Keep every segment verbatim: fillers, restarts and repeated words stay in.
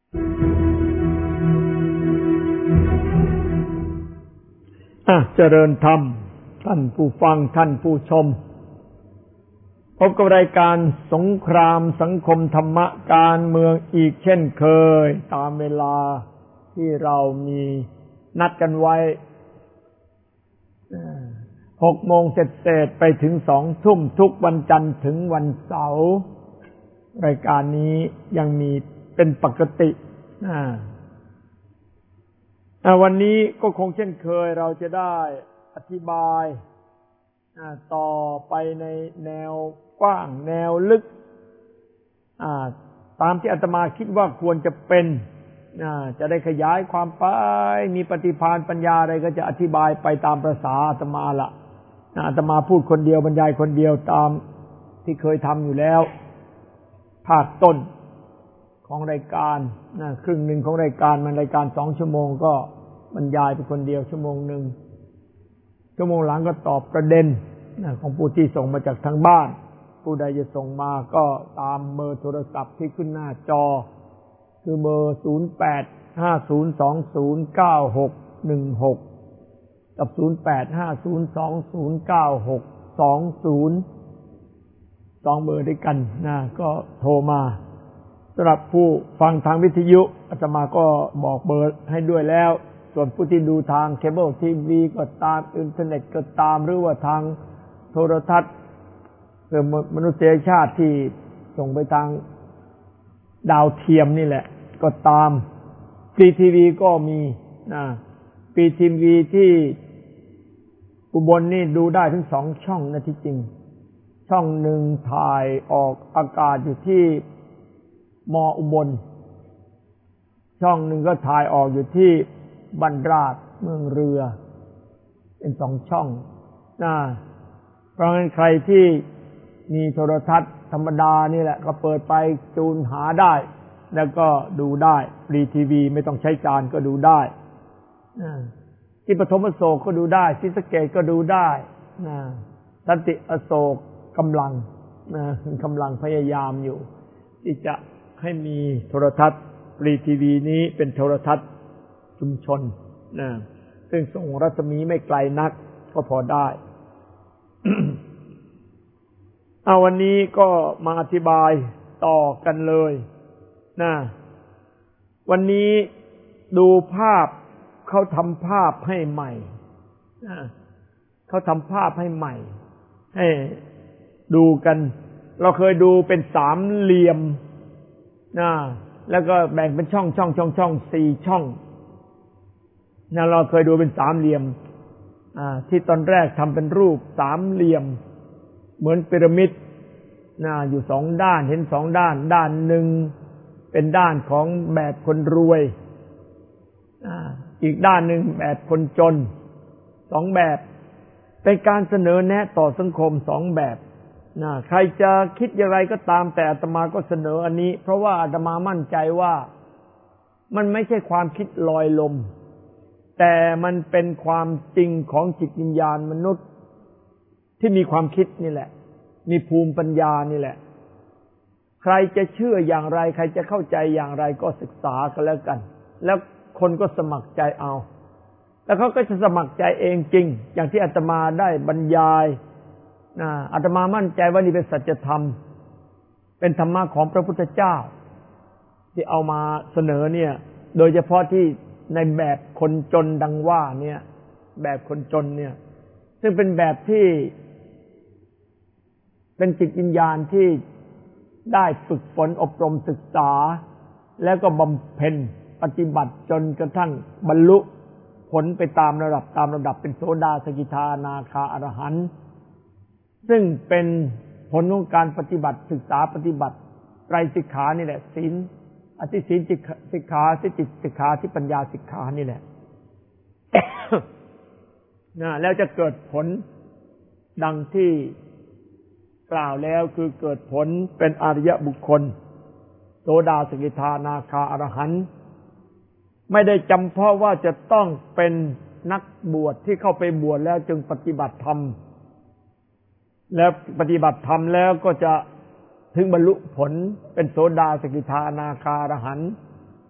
อ่ะเจริญธรรมท่านผู้ฟังท่านผู้ชมพบกับรายการสงครามสังคมธรรมะการเมืองอีกเช่นเคยตามเวลาที่เรามีนัดกันไว้หกโมงเศษๆไปถึงสองทุ่มทุกวันจันทร์ถึงวันเสาร์รายการนี้ยังมีเป็นปกติวันนี้ก็คงเช่นเคยเราจะได้อธิบายต่อไปในแนวกว้างแนวลึกตามที่อาตมาคิดว่าควรจะเป็นจะได้ขยายความไปมีปฏิภาณปัญญาอะไรก็จะอธิบายไปตามประสาอาตมาละอาตมาพูดคนเดียวบรรยายคนเดียวตามที่เคยทำอยู่แล้วภาคต้นของรายการนะครึ่งหนึ่งของรายการมันรายการสองชั่วโมงก็บรรยายไปคนเดียวชั่วโมงหนึ่งชั่วโมงหลังก็ตอบประเด็นนะของผู้ที่ส่งมาจากทางบ้านผู้ใดจะส่งมาก็ตามเบอร์โทรศัพท์ที่ขึ้นหน้าจอคือเบอร์ศูนย์ แปด ห้า ศูนย์ สอง ศูนย์ เก้า หก หนึ่ง หกกับศูนย์ แปด ห้า ศูนย์ สอง ศูนย์ เก้า หก สอง ศูนย์สองเบอร์ด้วยกันนะก็โทรมาสำหรับผู้ฟังทางวิทยุอาตมาก็บอกเบอร์ให้ด้วยแล้วส่วนผู้ที่ดูทางเคเบิลทีวีก็ตามอินเทอร์เน็ตก็ตามหรือว่าทางโทรทัศน์เพื่อมนุษยชาติที่ส่งไปทางดาวเทียมนี่แหละก็ตามฟรีทีวีก็มีนะฟรีทีวีที่อุบลนี่ดูได้ถึงสองช่องนะที่จริงช่องหนึ่งถ่ายออกอากาศอยู่ที่มออุบลช่องหนึ่งก็ถ่ายออกอยู่ที่บ้านราชเมืองเรือเป็นสองช่องนะเพราะงั้นใครที่มีโทรทัศน์ธรรมดานี่แหละก็เปิดไปจูนหาได้แล้วก็ดูได้ฟรีทีวีไม่ต้องใช้จานก็ดูได้ที่ปฐมอโศกก็ดูได้ศรีสะเกษก็ดูได้สันติอโศกกำลังกำลังพยายามอยู่ที่จะให้มีโทรทัศน์ฟรีทีวีนี้เป็นโทรทัศน์ชุมชนนะซึ่งส่งรัศมีไม่ไกลนักก็พอได้ เอาวันนี้ก็มาอธิบายต่อกันเลยนะวันนี้ดูภาพเขาทำภาพให้ใหม่นะเขาทำภาพให้ใหม่ให้ดูกันเราเคยดูเป็นสามเหลี่ยมนะแล้วก็แบ่งเป็นช่องช่องช่องช่องสี่ช่องนะเราเคยดูเป็นสามเหลี่ยมอ่าที่ตอนแรกทำเป็นรูปสามเหลี่ยมเหมือนพีระมิดนะอยู่สองด้านเห็นสองด้านด้านหนึ่งเป็นด้านของแบบคนรวยอ่าอีกด้านหนึ่งแบบคนจนสองแบบเป็นการเสนอแนะต่อสังคมสองแบบนะใครจะคิดอย่างไรก็ตามแต่อาตมาก็เสนออันนี้เพราะว่าอาตมามั่นใจว่ามันไม่ใช่ความคิดลอยลมแต่มันเป็นความจริงของจิตวิญญาณมนุษย์ที่มีความคิดนี่แหละมีภูมิปัญญานี่แหละใครจะเชื่ออย่างไรใครจะเข้าใจอย่างไรก็ศึกษากันแล้วกันแล้วคนก็สมัครใจเอาแล้วเขาก็จะสมัครใจเองจริงอย่างที่อาตมาได้บรรยายนะอาตมามั่นใจว่านี่เป็นสัจธรรมเป็นธรรมะของพระพุทธเจ้าที่เอามาเสนอเนี่ยโดยเฉพาะที่ในแบบคนจนดังว่าเนี่ยแบบคนจนเนี่ยซึ่งเป็นแบบที่เป็นจิตวิญญาณที่ได้ฝึกฝนอบรมศึกษาแล้วก็บำเพ็ญปฏิบัติจนกระทั่งบรรลุผลไปตามระดับตามระดับเป็นโสดาสกิทาอนาคาอรหันต์ซึ่งเป็นผลของการปฏิบัติศึกษาปฏิบัติไตรสิกขานี่แหละศีลอธิศีลสิกขาสิจิตสิกขาที่ปัญญาสิกขานี่แหละ นะแล้วจะเกิดผลดังที่กล่าวแล้วคือเกิดผลเป็นอริยบุคคลโสดาสกิทาอนาคาอรหันต์ไม่ได้จำเพาะว่าจะต้องเป็นนักบวชที่เข้าไปบวชแล้วจึงปฏิบัติธรรมแล้วปฏิบัติธรรมแล้วก็จะถึงบรรลุผลเป็นโสดาสกิทาอนาคาอรหันต์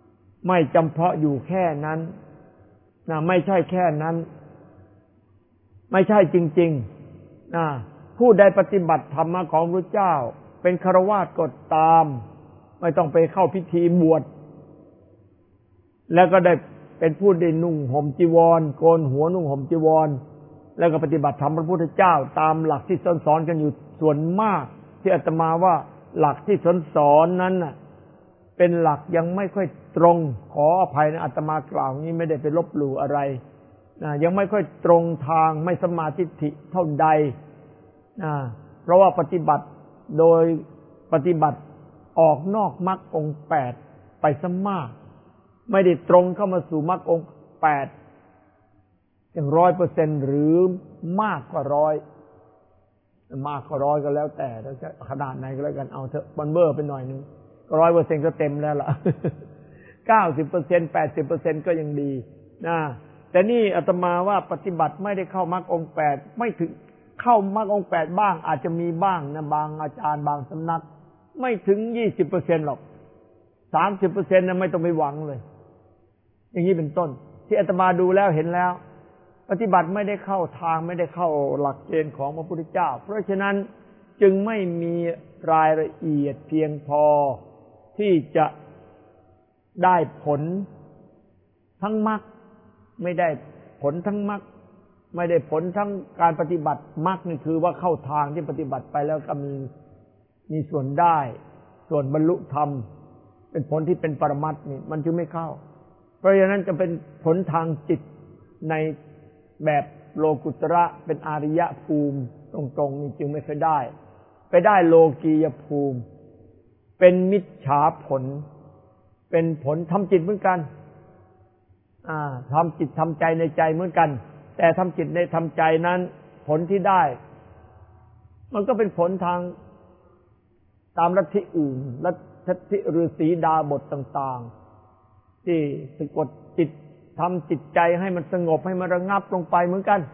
ไม่จำเพาะอยู่แค่นั้นนะไม่ใช่แค่นั้นไม่ใช่จริงๆนะผู้ใดปฏิบัติธรรมะของพระเจ้าเป็นฆราวาสก็ตามไม่ต้องไปเข้าพิธีบวชแล้วก็ได้เป็นผู้ได้นุ่งห่มจีวรโกนหัวนุ่งห่มจีวรแล้วก็ปฏิบัติธรรมพระพุทธเจ้าตามหลักที่สอนกันอยู่ส่วนมากที่อาตมาว่าหลักที่สอนนั้นน่ะเป็นหลักยังไม่ค่อยตรงขออภัยนะอาตมากล่าวนี้ไม่ได้ไปลบหลู่อะไรนะยังไม่ค่อยตรงทางไม่สมาธิิเท่าใดนะเพราะว่าปฏิบัติโดยปฏิบัติออกนอกมรรคองค์แปดไปซะมากไม่ได้ตรงเข้ามาสู่มรรคองค์แปดอย่างร้อยเปอร์เซ็นต์หรือมากกว่าร้อยมากกว่าร้อยก็แล้วแต่เราจะขนาดไหนก็แล้วกันเอาเถอะมันเบ้อไปหน่อยนึงก็ร้อยเปอร์เซ็นต์ก็เต็มแล้วล่ะเก้าสิบเปอร์เซ็นต์แปดสิบเปอร์เซ็นต์ก็ยังดีนะแต่นี่อาตมาว่าปฏิบัติไม่ได้เข้ามรรคองค์แปดไม่ถึงเข้ามรรคองค์แปดบ้างอาจจะมีบ้างนะบางอาจารย์บางสำนักไม่ถึงยี่สิบเปอร์เซ็นต์หรอกสามสิบเปอร์เซ็นต์นะไม่ต้องไปหวังเลยอย่างนี้เป็นต้นที่อาตมาดูแล้วเห็นแล้วปฏิบัติไม่ได้เข้าทางไม่ได้เข้าหลักเกณฑ์ของพระพุทธเจ้าเพราะฉะนั้นจึงไม่มีรายละเอียดเพียงพอที่จะได้ผลทั้งมรรคไม่ได้ผลทั้งมรรคไม่ได้ผลทั้งการปฏิบัติมรรคนี่คือว่าเข้าทางที่ปฏิบัติไปแล้วก็มีมีส่วนได้ส่วนบรรลุธรรมเป็นผลที่เป็นปรมัตถ์นี่มันจึงไม่เข้าเพราะฉะนั้นจะเป็นผลทางจิตในแบบโลกุตระเป็นอาริยภูมิตรงๆนี่จึงไม่เคยได้ไปได้โลกียภูมิเป็นมิจฉาผลเป็นผลทำจิตเหมือนกันอ่าทำจิตทำใจในใจเหมือนกันแต่ทำจิตในทำใจนั้นผลที่ได้มันก็เป็นผลทางตามลัทธิอื่นลัทธิฤาษีดาบทต่างๆที่สะกดจิตทำจิตใจให้มันสงบให้มันระงับลงไปเหมือนกัน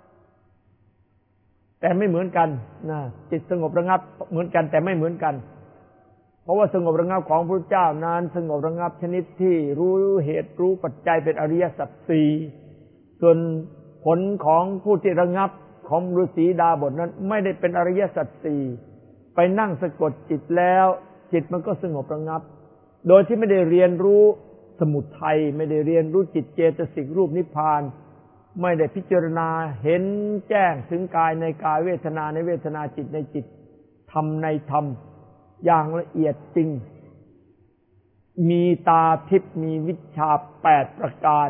แต่ไม่เหมือนกันนะจิตสงบระงับเหมือนกันแต่ไม่เหมือนกันเพราะว่าสงบระงับของพระเจ้านั้นสงบระงับชนิดที่รู้เหตุรู้ปัจจัยเป็นอริยสัจสี่ส่วนผลของผู้ที่ระงับของฤาษีดาบทนั้นไม่ได้เป็นอริยสัจสี่ไปนั่งสะกดจิตแล้วจิตมันก็สงบระงับโดยที่ไม่ได้เรียนรู้สมุทัยไม่ได้เรียนรู้จิตเจตสิกรูปนิพพานไม่ได้พิจารณาเห็นแจ้งถึงกายในกายเวทนาในเวทนาจิตในจิตธรรมในธรรมอย่างละเอียดจริงมีตาทิพย์มีวิชชาแปดประการ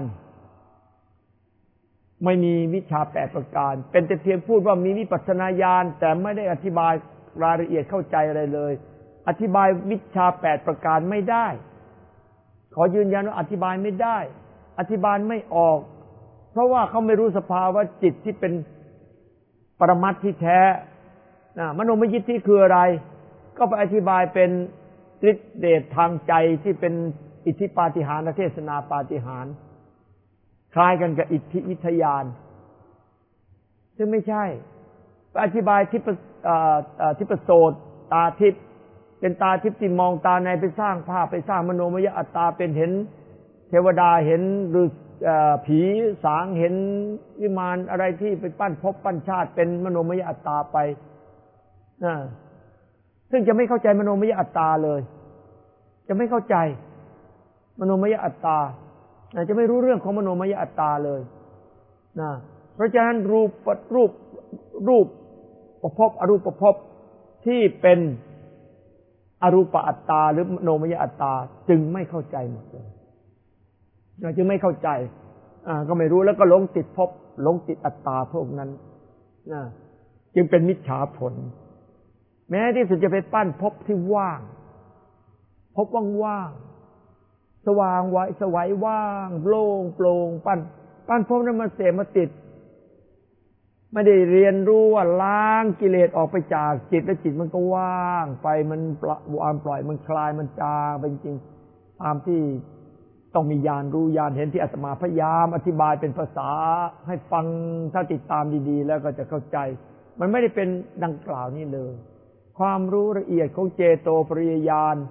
ไม่มีวิชชาแปดประการเป็นแต่เพียงพูดว่ามีวิปัสสนาญาณแต่ไม่ได้อธิบายรายละเอียดเข้าใจอะไรเลยอธิบายวิชชาแปดประการไม่ได้ขอยืนยันว่าอธิบายไม่ได้อธิบายไม่ออกเพราะว่าเขาไม่รู้สภาวะจิตที่เป็นปรมัตถ์ที่แท้นะมโนมยิทธิคืออะไรก็ไปอธิบายเป็นฤทธิเดชทางใจที่เป็นอิทธิปาฏิหาริย์เทศนาปาฏิหาริย์คล้ายกันกับอิทธิวิทยานซึ่งไม่ใช่ไปอธิบายทิพทิพโสตตาทิพย์เป็นตาทิพย์ที่มองตาในไปสร้างภาพไปสร้างมโนมยอัตตาเป็นเห็นเทวดาเห็นหรือผีสางเห็นวิมานอะไรที่ไปปั้นภพปั้นชาติเป็นมโนมยอัตตาไปนะซึ่งจะไม่เข้าใจมโนมยอัตตาเลยจะไม่เข้าใจมโนมยอัตตาจะไม่รู้เรื่องของมโนมยอัตตาเลยนะเพราะฉะนั้นรูปรูปรูปประพบอรูปประพบที่เป็นอรูปอัตตาหรือมโนมยอัตตาจึงไม่เข้าใจหมดเลยจึงไม่เข้าใจอ่าก็ไม่รู้แล้วก็หลงติดภพหลงติดอัตตาพวกนั้นนะจึงเป็นมิจฉาผลแม้ที่สุดจะไปปั้นภพที่ว่างภพว่างๆสว่างไว้สวัยว่างโล่งโปร่งปั้นปั้นภพนั้นมาเสพมาติดไม่ได้เรียนรู้ว่าล้างกิเลสออกไปจากจิตแล้วจิตมันก็ว่างไปมันปล่อยวางปล่อยมันคลายมันจางเป็นจริงตามที่ต้องมีญาณรู้ญาณเห็นที่อาตมาพยายามอธิบายเป็นภาษาให้ฟังถ้าติดตามดีๆแล้วก็จะเข้าใจมันไม่ได้เป็นดังกล่าวนี้เลยความรู้ละเอียดของเจโตปริยญาณ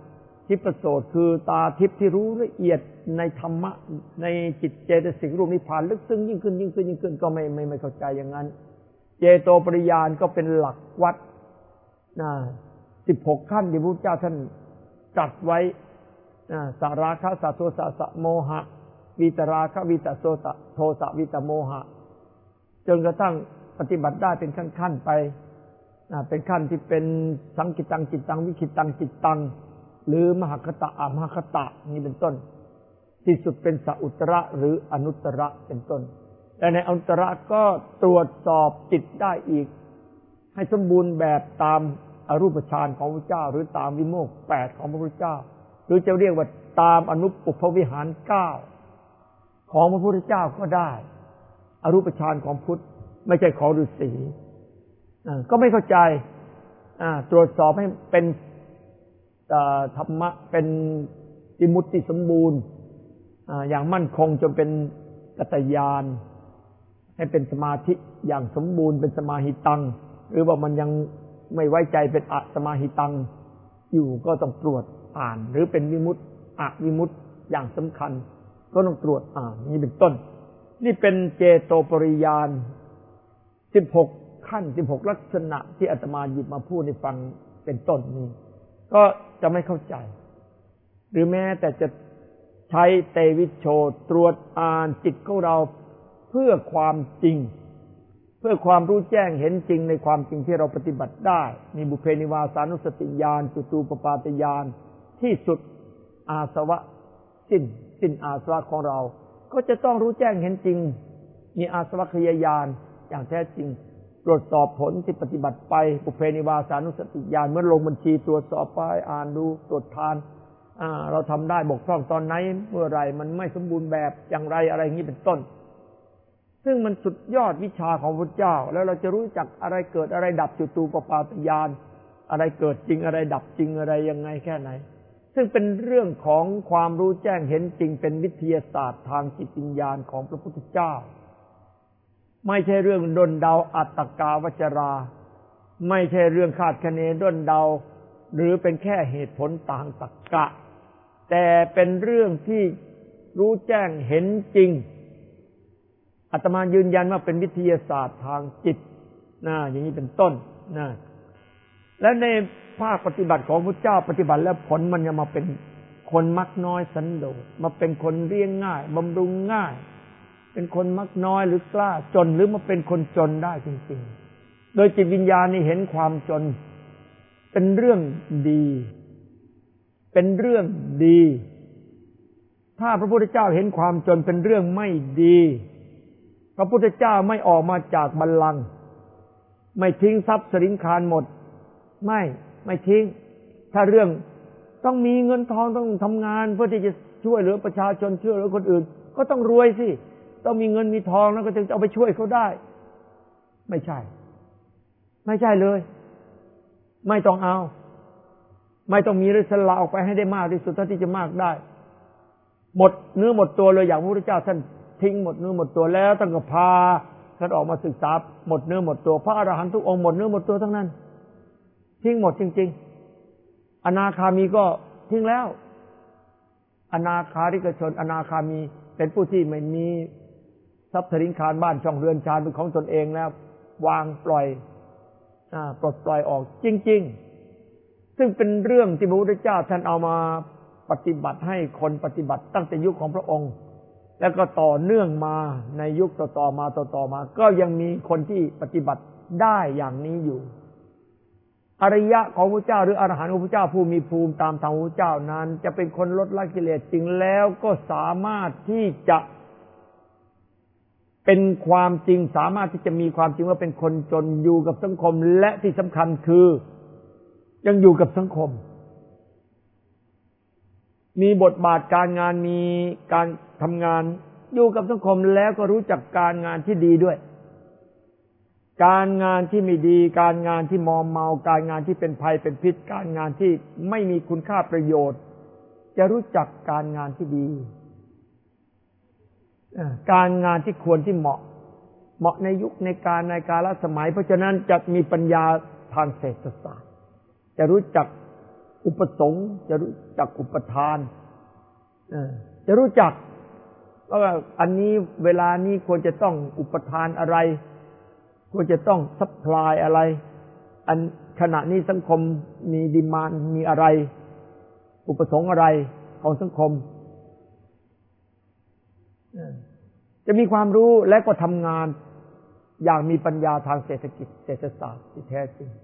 ทิพโสตคือตาทิพย์ที่รู้ละเอียดในธรรมะในจิตเจตสิกรูปนิพพานลึกซึ้งยิ่งขึ้นยิ่งขึ้นยิ่งขึ้นก็ไม่ไม่ไม่เข้าใจอย่างนั้นเจโตปริญาณก็เป็นหลักวัดนะสิบหกขั้นที่พระพุทธเจ้าท่านตรัสไว้นะสาราคะสัทโทสะสะโมหะวิตราคะวิตโสสะโทสะวิตโมหะจนกระทั่งปฏิบัติได้เป็นขั้นๆไปนะเป็นขั้นที่เป็นสังกิตังจิตตังวิคิตังจิตตังหรือมหคตะอมหคตะนี่เป็นต้นที่สุดเป็นสัอุตระหรืออนุตตระเป็นต้นแต่ในอนุตตระก็ตรวจสอบจิตได้อีกให้สมบูรณ์แบบตามอรูปฌานของพระเจ้าหรือตามวิโมกข์แปดของพระพุทธเจ้าหรือจะเรียกว่าตามอนุปุพพวิหารเก้าของพระพุทธเจ้าก็ได้อรูปฌานของพุทธไม่ใช่ของฤาษีก็ไม่เข้าใจตรวจสอบให้เป็นธรรมะเป็นวิมุตติสมบูรณ์อย่างมั่นคงจนเป็นกัตตญาณให้เป็นสมาธิอย่างสมบูรณ์เป็นสมาหิตังหรือว่ามันยังไม่ไว้ใจเป็นอสมาหิตังอยู่ก็ต้องตรวจอ่านหรือเป็นวิมุตติอวิมุตติอย่างสำคัญก็ต้องตรวจอ่านนี่เป็นต้นนี่เป็นเจโตปริญาณสิบหกขั้นสิบหกลักษณะที่อาตมาหยิบมาพูดให้ฟังเป็นต้นนี้ก็จะไม่เข้าใจหรือแม้แต่จะใช้เตวิชโชตรวจอ่านจิตของเราเพื่อความจริงเพื่อความรู้แจ้งเห็นจริงในความจริงที่เราปฏิบัติได้มีบุพเพนิวาสานุสติญาณจุตูปปาตญาณที่สุดอาสวะสิ้นสิ้นอาสวะของเราก็จะต้องรู้แจ้งเห็นจริงมีอาสวัคยญาณอย่างแท้จริงตรวจสอบผลที่ปฏิบัติไปบุพเพนิวาสานุสติญาณเมื่อลงบัญชีตรวจสอบไปอ่านดูตรวจทานเราทำได้บกพร่องตอนไหนเมื่อไรมันไม่สมบูรณ์แบบอย่างไรอะไรอย่างนี้เป็นต้นซึ่งมันสุดยอดวิชาของพระเจ้าแล้วเราจะรู้จักอะไรเกิดอะไรดับจุตูปปาตญาณอะไรเกิดจริงอะไรดับจริงอะไรยังไงแค่ไหนซึ่งเป็นเรื่องของความรู้แจ้งเห็นจริงเป็นวิทยาศาสตร์ทางจิตวิญญาณของพระพุทธเจ้าไม่ใช่เรื่องดลเดาอัตตกาวจราไม่ใช่เรื่องคาดคะเนดลเดาหรือเป็นแค่เหตุผลทางตรรกะแต่เป็นเรื่องที่รู้แจ้งเห็นจริงอาตมายืนยันว่าเป็นวิทยาศาสตร์ทางจิตนะอย่างนี้เป็นต้นนะและในภาคปฏิบัติของพระเจ้าปฏิบัติแล้วผลมันจะมาเป็นคนมักน้อยสันโดษมาเป็นคนเลี้ยงง่ายบำรุงง่ายเป็นคนมักน้อยหรือกล้าจนหรือมาเป็นคนจนได้จริงๆโดยจิตวิญญาณนี่เห็นความจนเป็นเรื่องดีเป็นเรื่องดีถ้าพระพุทธเจ้าเห็นความจนเป็นเรื่องไม่ดีพระพุทธเจ้าไม่ออกมาจากบัลลังก์ไม่ทิ้งทรัพย์สินคารหมดไม่ไม่ทิ้งถ้าเรื่องต้องมีเงินทองต้องทำงานเพื่อที่จะช่วยเหลือประชาชนช่วยเหลือคนอื่นก็ต้องรวยสิต้องมีเงินมีทองแล้วก็ถึงจะเอาไปช่วยเขาได้ไม่ใช่ไม่ใช่เลยไม่ต้องเอาไม่ต้องมีฤทธิ์สละออกไปให้ได้มากที่สุดเท่าที่จะมากได้หมดเนื้อหมดตัวเลยอย่างพระพุทธเจ้าท่านทิ้งหมดเนื้อหมดตัวแล้วตั้งแต่พาท่านออกมาศึกษาหมดเนื้อหมดตัวพระอรหันต์ทุกองค์หมดเนื้อหมดตัวทั้งนั้นทิ้งหมดจริงๆอนาคามีก็ทิ้งแล้วอนาคาริกชนอนาคามีเป็นผู้ที่ไม่มีทรัพย์สินคารบ้านช่องเรือนชานเป็นของตนเองแล้ววางปล่อยอ่าปลดปล่อยออกจริงๆซึ่งเป็นเรื่องที่พระพุทธเจ้าท่านเอามาปฏิบัติให้คนปฏิบัติตั้งแต่ยุคของพระองค์แล้วก็ต่อเนื่องมาในยุคต่อๆมาต่อๆมาก็ยังมีคนที่ปฏิบัติได้อย่างนี้อยู่อริยะของพระเจ้าหรืออรหันต์ของพระเจ้าผู้มีภูมิตามธรรมของพระเจ้านั้นจะเป็นคนลดละกิเลสจริงแล้วก็สามารถที่จะเป็นความจริงสามารถที่จะมีความจริงว่าเป็นคนจนอยู่กับสังคมและที่สำคัญคือยังอยู่กับสังคมมีบทบาทการงานมีการทำงานอยู่กับสังคมแล้วก็รู้จักการงานที่ดีด้วยการงานที่ไม่ดีการงานที่มอมเมาการงานที่เป็นภัยเป็นพิษการงานที่ไม่มีคุณค่าประโยชน์จะรู้จักการงานที่ดีการงานที่ควรที่เหมาะเหมาะในยุคในการในกาลสมัยเพราะฉะนั้นจะมีปัญญาทางเศรษฐศาสตร์จะรู้จักอุปสงค์จะรู้จักอุปทานจะรู้จักว่าอันนี้เวลานี้ควรจะต้องอุปทานอะไรควรจะต้องซัพพลายอะไรอันขณะนี้สังคมมีดีมานด์มีอะไรอุปสงค์อะไรของสังคมจะมีความรู้และก็ทำงานอย่างมีปัญญาทางเศรษฐกิจเศรษฐศาสตร์ที่แท้จริง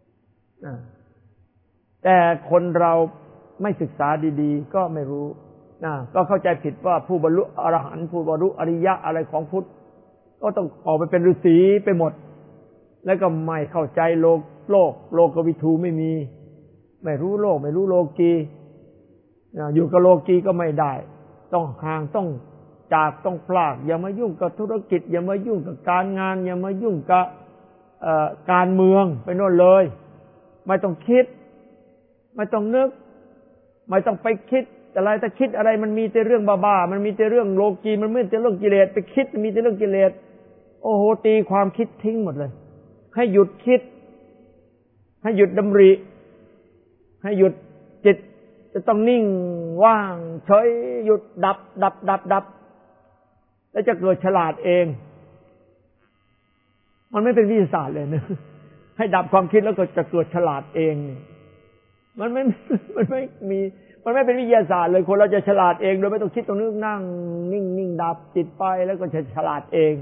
แต่คนเราไม่ศึกษาดีๆก็ไม่รู้ก็เข้าใจผิดว่าผู้บรรลุอรหันต์ผู้บรรลุอริยะอะไรของพุทธก็ต้องออกไปเป็นฤาษีไปหมดแล้วก็ไม่เข้าใจโลกโลกโลกวิทูไม่มีไม่รู้โลกไม่รู้โลกีอยู่กับโลกีก็ไม่ได้ต้องห่างต้องจากต้องพลากอย่ามายุ่งกับธุรกิจอย่ามายุ่งกับการงานอย่ามายุ่งกับการเมืองไปโน่นเลยไม่ต้องคิดไม่ต้องนึกไม่ต้องไปคิดอะไรถ้าคิดอะไรมันมีแต่เรื่องบ้าๆมันมีแต่เรื่องโลกีมันไม่แต่เรื่องกิเลสไปคิดมีแต่เรื่องกิเลสโอ้โหตีความคิดทิ้งหมดเลยให้หยุดคิดให้หยุดดำริให้หยุดจิตจะต้องนิ่งว่างเฉยหยุดดับดับดับดับแล้วจะเกิดฉลาดเองมันไม่เป็นวิทยาศาสตร์เลยนะให้ดับความคิดแล้วก็จะเกิดฉลาดเองมันไม่มันไม่มีมันไม่เป็นวิทยาศาสตร์เลยคนเราจะฉลาดเองโดยไม่ต้องคิดตรงนี้นั่งนิ่งนิ่งดับจิตไปแล้วก็จะฉลาดเอง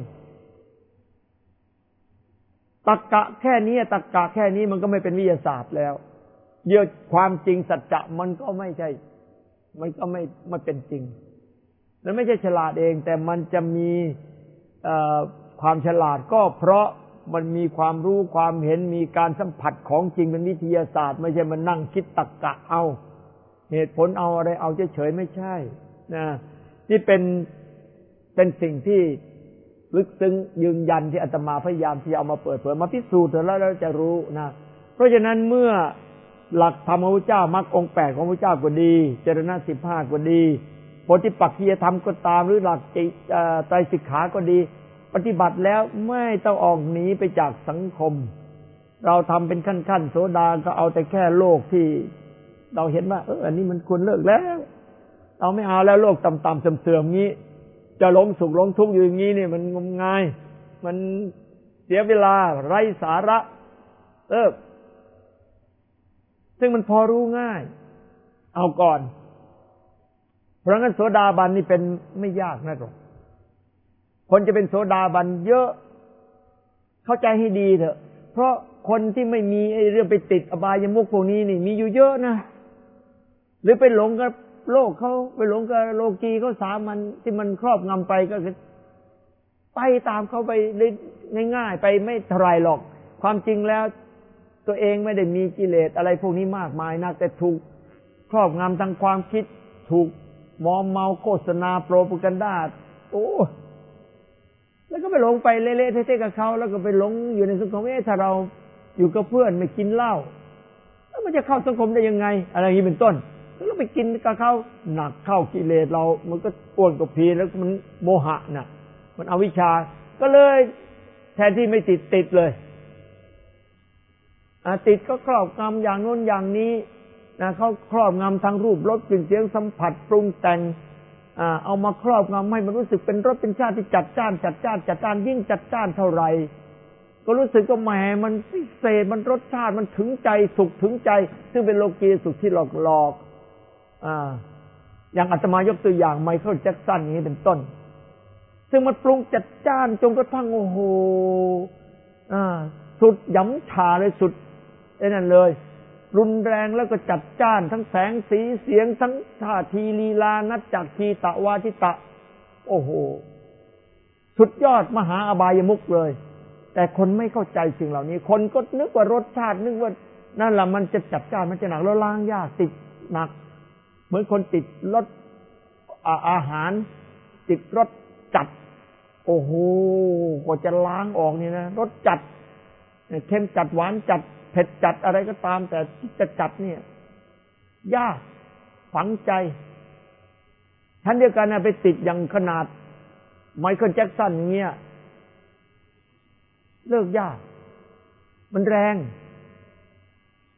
ตรรกะแค่นี้ตรรกะแค่นี้มันก็ไม่เป็นวิทยาศาสตร์แล้วเยอะความจริงสัจจะมันก็ไม่ใช่มันก็ไม่ไม่เป็นจริงมันไม่ใช่ฉลาดเองแต่มันจะมีความฉลาดก็เพราะมันมีความรู้ความเห็นมีการสัมผัสของจริงเป็นวิทยาศาสตร์ไม่ใช่มันนั่งคิดตรรกะเอาเหตุผลเอาอะไรเอาเฉยๆไม่ใช่นะนี่เป็นเป็นสิ่งที่ลึกซึ้งยืนยันที่อาตมาพยายามที่เอามาเปิดเผยมาพิสูจน์แล้วเราจะรู้นะเพราะฉะนั้นเมื่อหลักธรรมของพระเจ้ามรรคองค์แปดของพระเจ้าก็ดีเจรณะสิบห้าก็ดีโพธิปักขิยธรรมก็ตามหรือหลักไตรสิกขาก็ดีปฏิบัติแล้วไม่ต้องออกหนีไปจากสังคมเราทำเป็นขั้นๆโสดาก็เอาแต่แค่โลกที่เราเห็นว่าเอออันนี้มันควรเลิกแล้วเราไม่เอาแล้วโลกต่ำๆเสื่อมๆงี้จะหลงสุขหลงทุกข์อยู่อย่างนี้นี่มันงมงายมันเสียเวลาไร้สาระเออซึ่งมันพอรู้ง่ายเอาก่อนเพราะงั้นโสดาบันนี่เป็นไม่ยากนะหรอกคนจะเป็นโสดาบันเยอะเข้าใจให้ดีเถอะเพราะคนที่ไม่มีไอ้เรื่องไปติดอบายมุขพวกนี้นี่มีอยู่เยอะนะหรือไปหลงกับโลกเขาไปหลงกับโลกีเขาสามันที่มันครอบงำไปก็ไปตามเขาไปง่ายๆไปไม่เท่าไรหรอกความจริงแล้วตัวเองไม่ได้มีกิเลสอะไรพวกนี้มากมายนะแต่ถูกครอบงำทางความคิดถูกมอมเมาโฆษณาโปรปากันดาโอ้แล้วก็ไปหลงไปเละๆเทะๆกับเขาแล้วก็ไปหลงอยู่ในสังคมเอ๊ะถ้าเราอยู่กับเพื่อนไม่กินเหล้าแล้วมันจะเข้าสังคมได้ยังไงอะไรอย่างนี้เป็นต้นแล้วไปกินกับเขาหนักเข้ากิเลสเรามันก็อ้วนกับพีแล้วมันโมหะน่ะมันอวิชชาก็เลยแทนที่ไม่ติดติดเลยอ่าติดก็ครอบงำอย่างโน้นอย่างนี้นะเขาครอบงำทางรูปรสกลิ่นเสียงสัมผัสปรุงแต่งอ่าเอามาครอบงำให้มันรู้สึกเป็นรสเป็นชาติที่จัดจ้านจัดจ้านจัดจ้านยิ่งจัดจ้านเท่าไหร่ก็รู้สึกว่าแหมมันพิเศษมันรสชาติมันถึงใจสุขถึงใจซึ่งเป็นโลกีสุขที่หลอกหลอกอ่าอย่างอาตมายกตัวอย่างไมเคิลแจ็คสันอย่างนี้เป็นต้นซึ่งมันปรุงจัดจ้านจนกระทั่งโอ้โหอ่าสุดหยำฉาเลยสุดไอ้นั่นเลยรุนแรงแล้วก็จัดจ้านทั้งแสงสีเสียงทั้งท่าทีลีลานัจจคีตะวาทิตะโอ้โหสุดยอดมหาอบายมุขเลยแต่คนไม่เข้าใจสิ่งเหล่านี้คนก็นึกว่ารสชาตินึกว่านั่นแหละมันจะจัดจ้านมันจะหนักแล้วล้างยากติดหนักเหมือนคนติดรสอาหารติดรสจัดโอ้โหกว่าจะล้างออกนี่นะรสจัดเค็มจัดหวานจัดเผ็ดจัดอะไรก็ตามแต่จะจัดเนี่ยยากฝังใจท่านเดียวกันนะไปติดอย่างขนาดไมเคิลแจ็คสันอย่างเงี้ยเลิกยากมันแรง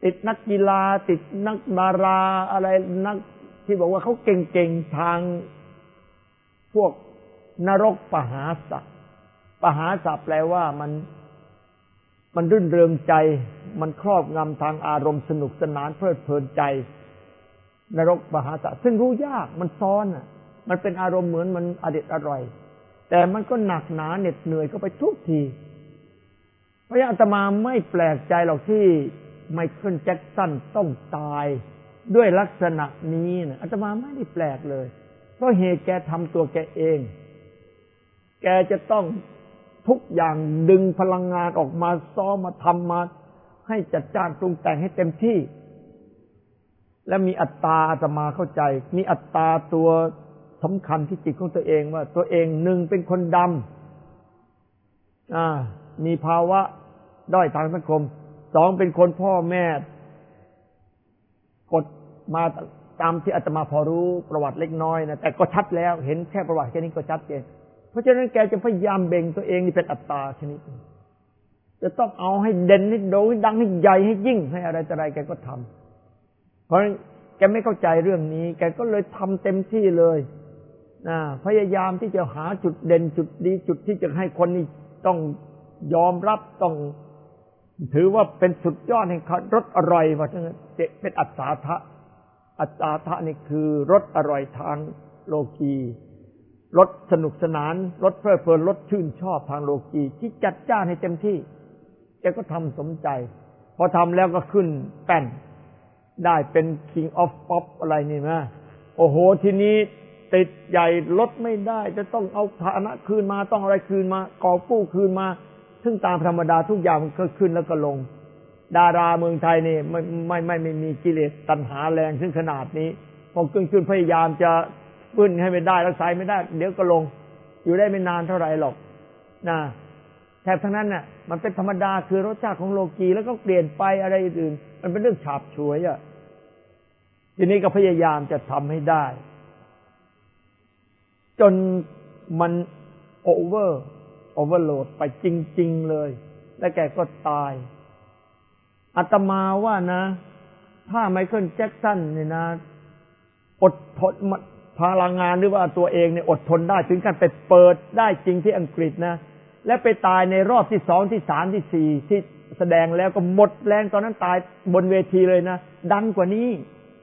ติดนักกีฬาติดนักดาราอะไรนักที่บอกว่าเขาเก่งๆทางพวกนรกปหาสะปหาสะแปลว่ามันมันรื่นเริงใจมันครอบงำทางอารมณ์สนุกสนานเพลิดเพลินใจนรกปหาสะซึ่งรู้ยากมันซ้อนอ่ะมันเป็นอารมณ์เหมือนมันอเด็ดอร่อยแต่มันก็หนักหนาเหน็ดเหนื่อยก็ไปทุกทีเพราะฉะนั้นอาตมาไม่แปลกใจหรอกที่ไมเคิลแจ็คสันต้องตายด้วยลักษณะนี้นะอาตมาไม่ได้แปลกเลยเพราะเหตุแกทำตัวแกเองแกจะต้องทุกอย่างดึงพลังงานออกมาซ้อมมาทำมาให้จัดจ้านปรุงแต่งให้เต็มที่และมีอัตตาอาตมาเข้าใจมีอัตตาตัวสำคัญที่จิตของตัวเองว่าตัวเองหนึ่งเป็นคนดำอ่ามีภาวะด้อยทางสังคมสองเป็นคนพ่อแม่กดมาตามที่อาตมาพอรู้ประวัติเล็กน้อยนะแต่ก็ชัดแล้วเห็นแค่ประวัติแค่นี้ก็ชัดเจนเพราะฉะนั้นแกจะพยายามเบ่งตัวเองนี่เป็นอัตตาชนิดจะต้องเอาให้เด่นให้โด่งให้ดังให้ใหญ่ให้ยิ่งให้อะไรต่ออะไรแกก็ทำเพราะฉะนั้นแกไม่เข้าใจเรื่องนี้แกก็เลยทำเต็มที่เลยนะพยายามที่จะหาจุดเด่นจุดดีจุดที่จะให้คนนี้ต้องยอมรับต้องถือว่าเป็นสุดยอดแห่งรสอร่อยว่าเป็นอัศาทะอัศาทะนี่คือรสอร่อยทางโลกีรสสนุกสนานรสเพลิดเพลินรสชื่นชอบทางโลกีที่จัดจ้านให้เต็มที่แกก็ทำสมใจพอทำแล้วก็ขึ้นแป้นได้เป็น King of Pop อะไรนี่นะโอ้โหทีนี้ติดใหญ่ลดไม่ได้จะต้องเอาฐานะคืนมาต้องอะไรคืนมากอบกู้คืนมาซึ่งตามธรรมดาทุกอย่างมันก็ขึ้นแล้วก็ลงดาราเมืองไทยนี่ไม่ไม่ไม่ไม่มีกิเลสตัณหาแรงถึงขนาดนี้พอขึ้นขึ้นพยายามจะขึ้นให้ไม่ได้รักษาไม่ได้เดี๋ยวก็ลงอยู่ได้ไม่นานเท่าไหร่หรอกนะแทบทั้งนั้นน่ะมันเป็นธรรมดาคือรสชาติของโลกีแล้วก็เปลี่ยนไปอะไรอื่นมันเป็นเรื่องฉาบฉวยอ่ะทีนี้ก็พยายามจะทำให้ได้จนมันโอเวอร์โอเวอร์โหลดไปจริงๆเลยและแกก็ตายอาตมาว่านะถ้าไมเคิลแจ็คสันเนี่ยนะอดทนพลังงานหรือว่าตัวเองเนี่ยอดทนได้ถึงขั้นไปเปิดได้จริงที่อังกฤษนะและไปตายในรอบที่สองที่สามที่สี่ที่แสดงแล้วก็หมดแรงตอนนั้นตายบนเวทีเลยนะดังกว่านี้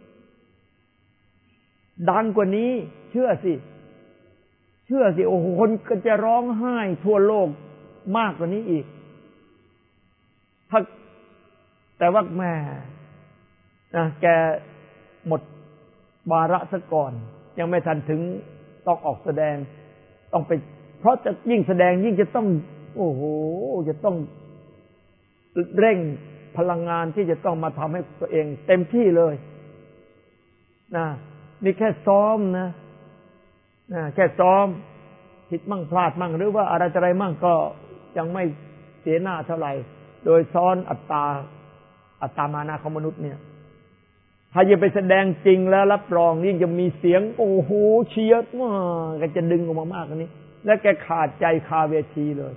ดังกว่านี้เชื่อสิเชื่อสิโอ้โหคนก็จะร้องไห้ทั่วโลกมากกว่านี้อีกถ้าแต่ว่าแม่นะแกหมดวาระซะก่อนยังไม่ทันถึงต้องออกแสดงต้องไปเพราะจะยิ่งแสดงยิ่งจะต้องโอ้โหจะต้องเร่งพลังงานที่จะต้องมาทำให้ตัวเองเต็มที่เลยนะนี่แค่ซ้อมนะนะแค่ซ้อมผิดมั่งพลาดมั่งหรือว่าอะไรอะไรมั่งก็ยังไม่เสียหน้าเท่าไหร่โดยซ้อนอัตตาอัตตามานะของมนุษย์เนี่ยถ้าจะไปแสดงจริงแล้วรับรองยิ่งจะมีเสียงโอ้โหเชียร์ว่าก็จะดึงออกมามากกว่านี้และแกขาดใจคาเวทีเลย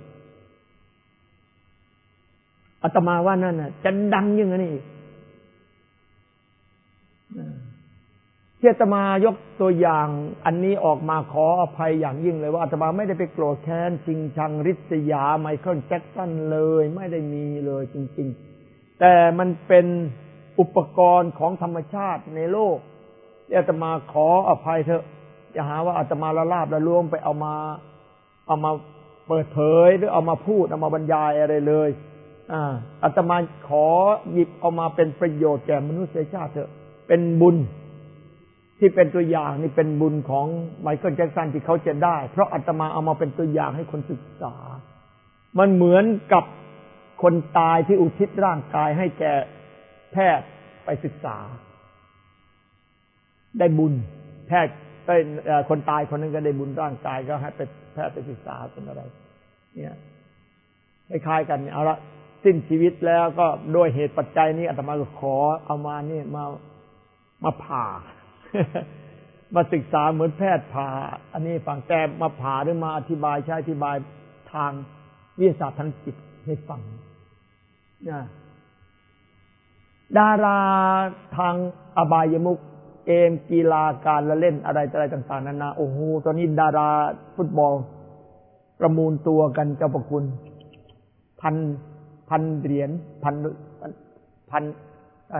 อาตมาว่านั่นน่ะจะดังยิ่งกว่านี้อีกที่อาตมายกตัวอย่างอันนี้ออกมาขออภัยอย่างยิ่งเลยว่าอาตมาไม่ได้ไปโกรธแค้นจริงชังริษยาไมเคิลแจ็คสันเลยไม่ได้มีเลยจริงๆแต่มันเป็นอุปกรณ์ของธรรมชาติในโลกที่อาตมาขออภัยเถอะอย่าหาว่าอาตมาละลาบละล้วงไปเอามาเอามาเปิดเผยหรือเอามาพูดเอามาบรรยายอะไรเลยอ่าอาตมาขอหยิบเอามาเป็นประโยชน์แก่มนุษยชาติเถอะเป็นบุญที่เป็นตัวอย่างนี่เป็นบุญของไมเคิลแจ็คสันที่เขาจะได้เพราะอาตมาเอามาเป็นตัวอย่างให้คนศึกษามันเหมือนกับคนตายที่อุทิศร่างกายให้แก่แพทย์ไปศึกษาได้บุญแพทย์คนตายคนนั้นก็ได้บุญร่างกายก็ให้ไปแพทย์ไปศึกษาเป็นอะไรเนี่ยคล้ายๆกันเอาละสิ้นชีวิตแล้วก็ด้วยเหตุปัจจัยนี้อาตมาก็ขอเอามานี่มามาผ่า มาศึกษาเหมือนแพทย์ผ่าอันนี้ฟังแต่มาผ่าหรือมาอธิบายใช้อธิบายทางวิทยาศาสตร์ทางจิตให้ฟังนะดาราทางอบายมุขเกมกีฬาการละเล่นอะไรอะไรต่างๆนานาโอ้โหตอนนี้ดาราฟุตบอลประมูลตัวกันเจ้าประคุณพันพันเหรียญพันพันไอ้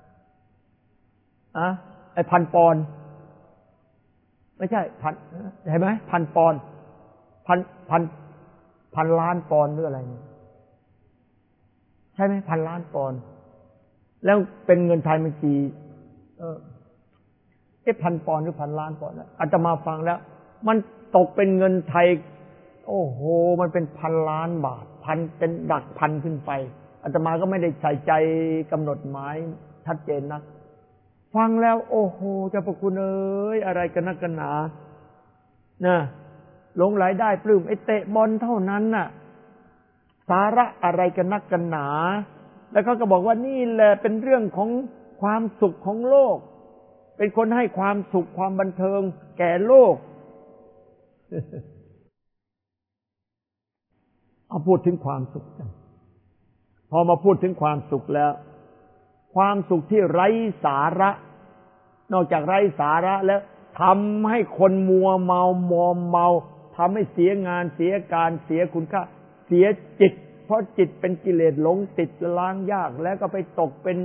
อะไอ้พันปอนด์ไม่ใช่พันเห็นไหมพันปอนด์พันพันพันล้านปอนด์หรืออะไรเนี่ยใช่ไหมพันล้านปอนด์แล้วเป็นเงินไทยมันกี่เออเอ๊ะพันปอนด์หรือพันล้านปอนด์อาตมาฟังแล้วมันตกเป็นเงินไทยโอ้โหมันเป็นพันล้านบาทพันเป็นหลักพันขึ้นไปอาตมาก็ไม่ได้ใส่ใจกำหนดหมายชัดเจนนักฟังแล้วโอ้โหเจ้าพระคุณเอ้ยอะไรกันนักกันหนานะหลงไหลได้ปลื้มไอ้เตะบอลเท่านั้นน่ะสาระอะไรกันนักกันหนาแล้วเขาก็บอกว่านี่แหละเป็นเรื่องของความสุขของโลกเป็นคนให้ความสุขความบันเทิงแก่โลก เอาพูดถึงความสุขกันพอมาพูดถึงความสุขแล้วความสุขที่ไร้สาระนอกจากไร้สาระแล้วทำให้คนมัวเมามอมเมาทำให้เสียงานเสียการเสียคุณค่าเสียจิตเพราะจิตเป็นกิเลสหลงติดล้างยากแล้วก็ไปตกเป็น